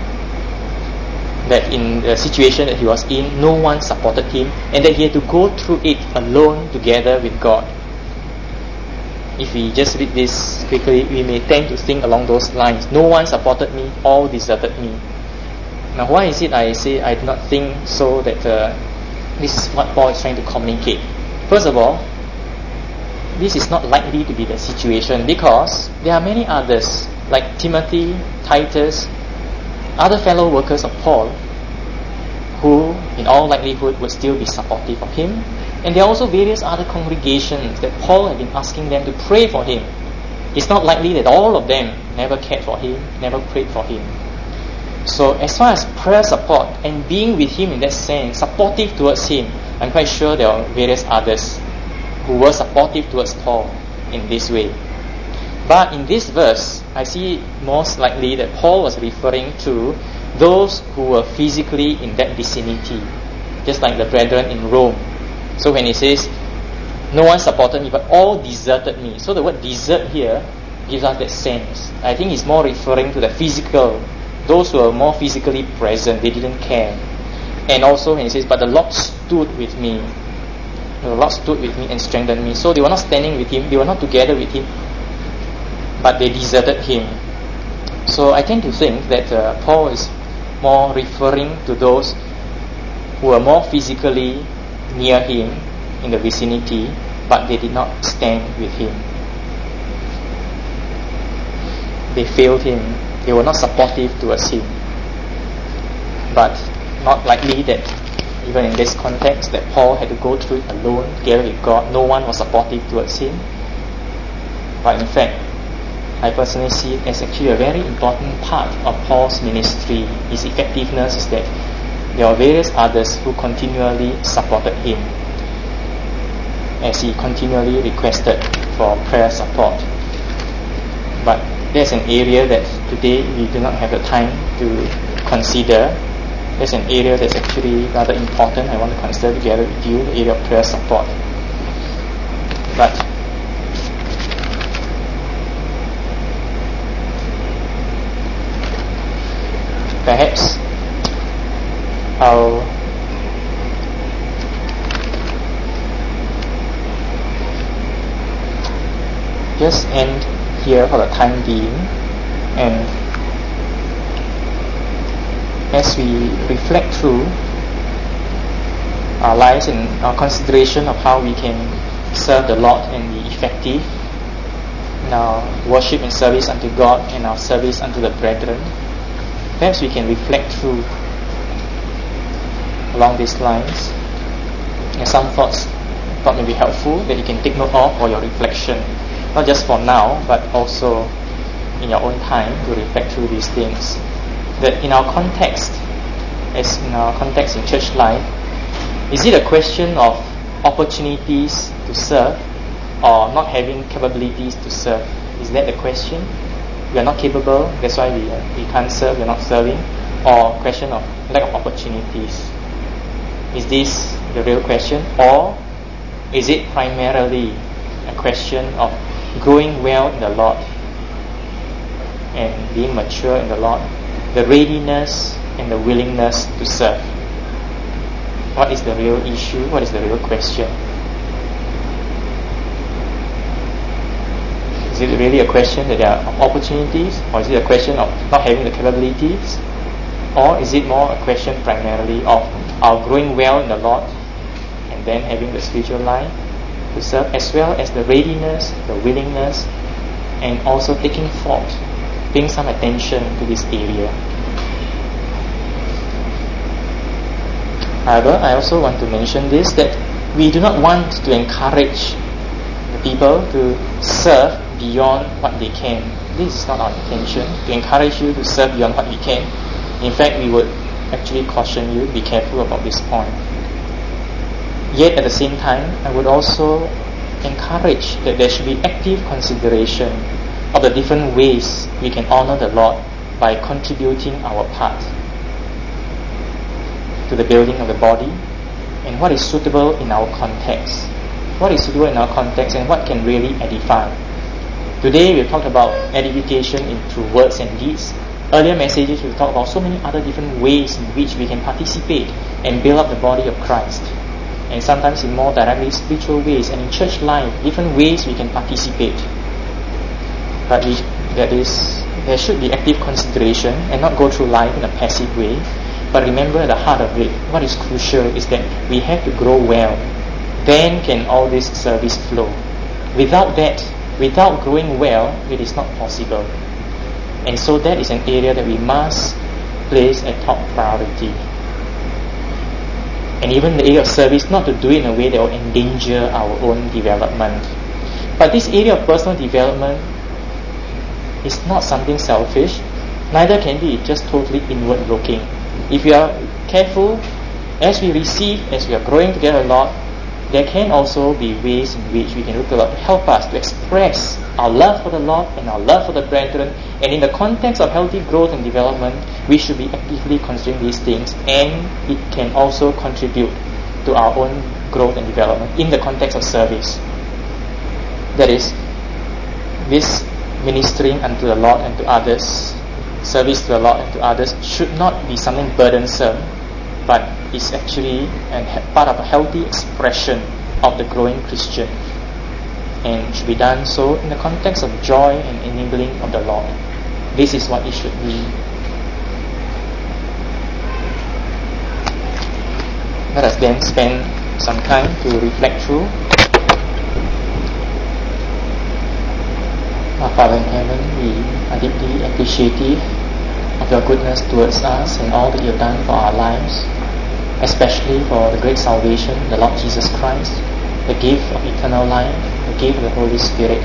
That in the situation that he was in, no one supported him, and that he had to go through it alone together with God. If we just read this quickly, we may tend to think along those lines. No one supported me, all deserted me. Now, why is it I say I do not think so, that this is what Paul is trying to communicate? First of all, this is not likely to be the situation, because there are many others, like Timothy, Titus, other fellow workers of Paul, who in all likelihood would still be supportive of him. And there are also various other congregations that Paul had been asking them to pray for him. It's not likely that all of them never cared for him, never prayed for him. So as far as prayer support and being with him in that sense, supportive towards him, I'm quite sure there are various others who were supportive towards Paul in this way. But in this verse, I see most likely that Paul was referring to those who were physically in that vicinity, just like the brethren in Rome. So when he says, "No one supported me, but all deserted me," so the word desert here gives us that sense. I think he's more referring to the physical, those who are more physically present, they didn't care. And also when he says, but the Lord stood with me. The Lord stood with me and strengthened me. So they were not standing with him, they were not together with him, but they deserted him. So I tend to think that Paul is more referring to those who were more physically near him in the vicinity, but they did not stand with him. They failed him. They were not supportive towards him. But not likely that even in this context that Paul had to go through it alone, together with God. No one was supportive towards him. But in fact, I personally see it as actually a very important part of Paul's ministry. His effectiveness is that there are various others who continually supported him as he continually requested for prayer support. But there's an area that today we do not have the time to consider. There's an area that's actually rather important. I want to consider together with you, the area of prayer support. But perhaps I'll just end here for the time being, and as we reflect through our lives and our consideration of how we can serve the Lord and be effective in our worship and service unto God and our service unto the brethren, perhaps we can reflect through along these lines, and some thoughts thought may be helpful that you can take note of for your reflection, not just for now but also in your own time to reflect through these things. That in our context, as in our context in church life, is it a question of opportunities to serve or not having capabilities to serve? Is that the question? We are not capable, that's why we can't serve, we are not serving, or question of lack of opportunities? Is this the real question, or is it primarily a question of growing well in the Lord and being mature in the Lord, the readiness and the willingness to serve? What is the real issue? What is the real question? Is it really a question that there are opportunities, or is it a question of not having the capabilities, or is it more a question primarily of our growing well in the Lord and then having the spiritual life to serve, as well as the readiness, the willingness, and also taking thought, paying some attention to this area? However, I also want to mention this, that we do not want to encourage the people to serve beyond what they can. This is not our intention, to encourage you to serve beyond what we can. In fact, we would actually caution you, be careful about this point. Yet at the same time, I would also encourage that there should be active consideration of the different ways we can honor the Lord by contributing our part to the building of the body, and what is suitable in our context. What is suitable in our context and what can really edify. Today we've talked about edification through words and deeds. Earlier messages we've talked about so many other different ways in which we can participate and build up the body of Christ. And sometimes in more directly spiritual ways, and in church life, different ways we can participate. But there should be active consideration and not go through life in a passive way. But remember, at the heart of it, what is crucial is that we have to grow well. Then can all this service flow. Without that, without growing well, it is not possible. And so that is an area that we must place a top priority. And even the area of service, not to do it in a way that will endanger our own development. But this area of personal development is not something selfish, neither can be just totally inward looking. If we are careful, as we receive, as we are growing together a lot, there can also be ways in which we can look to the Lord to help us to express our love for the Lord and our love for the brethren. And in the context of healthy growth and development, we should be actively considering these things, and it can also contribute to our own growth and development in the context of service. That is, this ministering unto the Lord and to others, service to the Lord and to others, should not be something burdensome, but is actually part of a healthy expression of the growing Christian, and should be done so in the context of joy and enabling of the Lord. This is what it should be. Let us then spend some time to reflect through. Our Father in heaven, we are deeply appreciative of your goodness towards us and all that you have done for our lives, especially for the great salvation, the Lord Jesus Christ, the gift of eternal life, the gift of the Holy Spirit,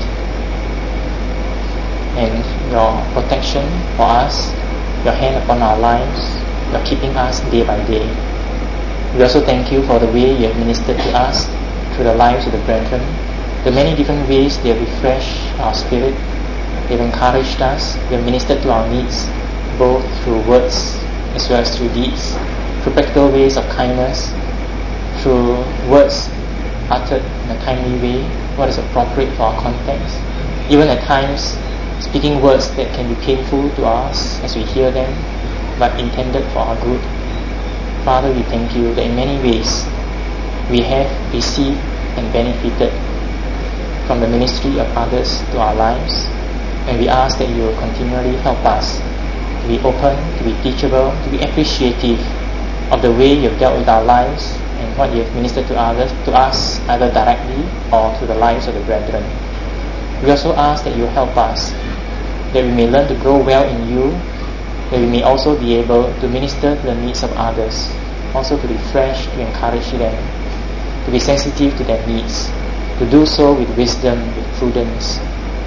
and your protection for us, your hand upon our lives, your keeping us day by day. We also thank you for the way you have ministered to us through the lives of the brethren, the many different ways they have refreshed our spirit, they have encouraged us, they have ministered to our needs, both through words as well as through deeds, through practical ways of kindness, through words uttered in a timely way, what is appropriate for our context, even at times speaking words that can be painful to us as we hear them, but intended for our good. Father, we thank you that in many ways we have received and benefited from the ministry of others to our lives, and we ask that you will continually help us to be open, to be teachable, to be appreciative of the way you have dealt with our lives and what you have ministered to us either directly or through the lives of the brethren. We also ask that you help us, that we may learn to grow well in you, that we may also be able to minister to the needs of others, also to refresh, to encourage them, to be sensitive to their needs, to do so with wisdom, with prudence.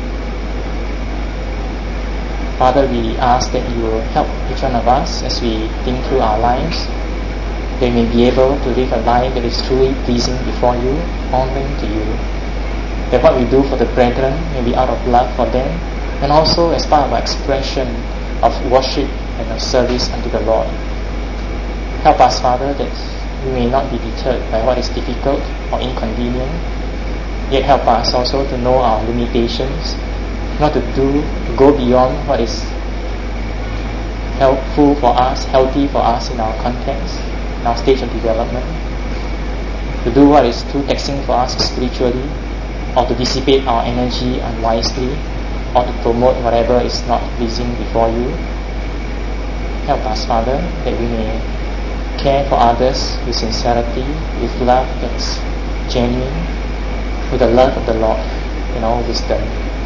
Father, we ask that you will help each one of us as we think through our lives, that we may be able to live a life that is truly pleasing before you, honoring to you. That what we do for the brethren may be out of love for them, and also as part of our expression of worship and of service unto the Lord. Help us, Father, that we may not be deterred by what is difficult or inconvenient, yet help us also to know our limitations, not to go beyond what is helpful for us, healthy for us in our context, in our stage of development, to do what is too taxing for us spiritually, or to dissipate our energy unwisely, or to promote whatever is not pleasing before you. Help us, Father, that we may care for others with sincerity, with love that's genuine, with the love of the Lord in all wisdom.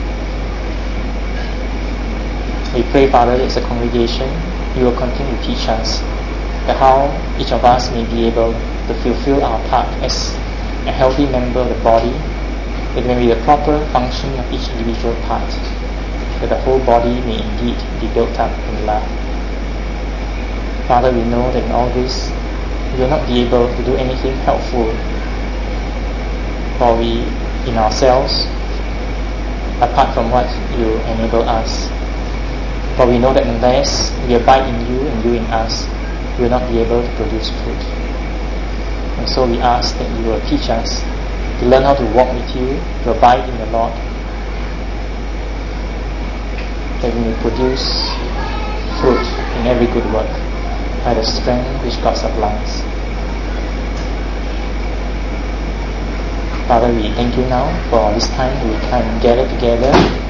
We pray, Father, as a congregation, you will continue to teach us that how each of us may be able to fulfill our part as a healthy member of the body, that there may be the proper function of each individual part, that the whole body may indeed be built up in love. Father, we know that in all this, we will not be able to do anything helpful for we in ourselves, apart from what you enable us. For we know that unless we abide in you and you in us, we will not be able to produce fruit. And so we ask that you will teach us to learn how to walk with you, to abide in the Lord, that we may produce fruit in every good work by the strength which God supplies. Father, we thank you now for this time we can gather together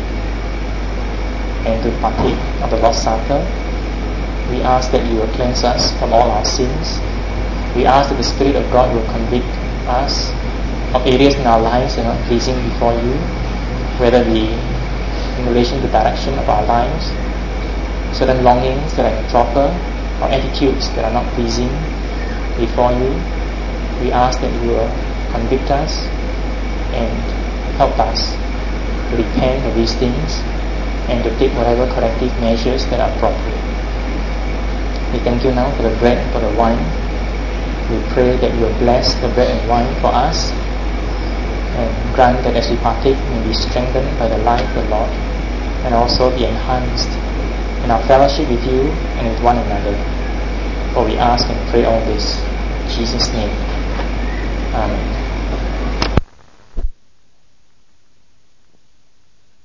and to partake of the Lord's Supper. We ask that you will cleanse us from all our sins. We ask that the Spirit of God will convict us of areas in our lives that are not pleasing before you, whether be in relation to direction of our lives, certain longings that are improper, or attitudes that are not pleasing before you. We ask that you will convict us and help us to repent of these things and to take whatever corrective measures that are appropriate. We thank you now for the bread and for the wine. We pray that you will bless the bread and wine for us and grant that as we partake we may be strengthened by the life of the Lord and also be enhanced in our fellowship with you and with one another. For we ask and pray all this in Jesus' name. Amen.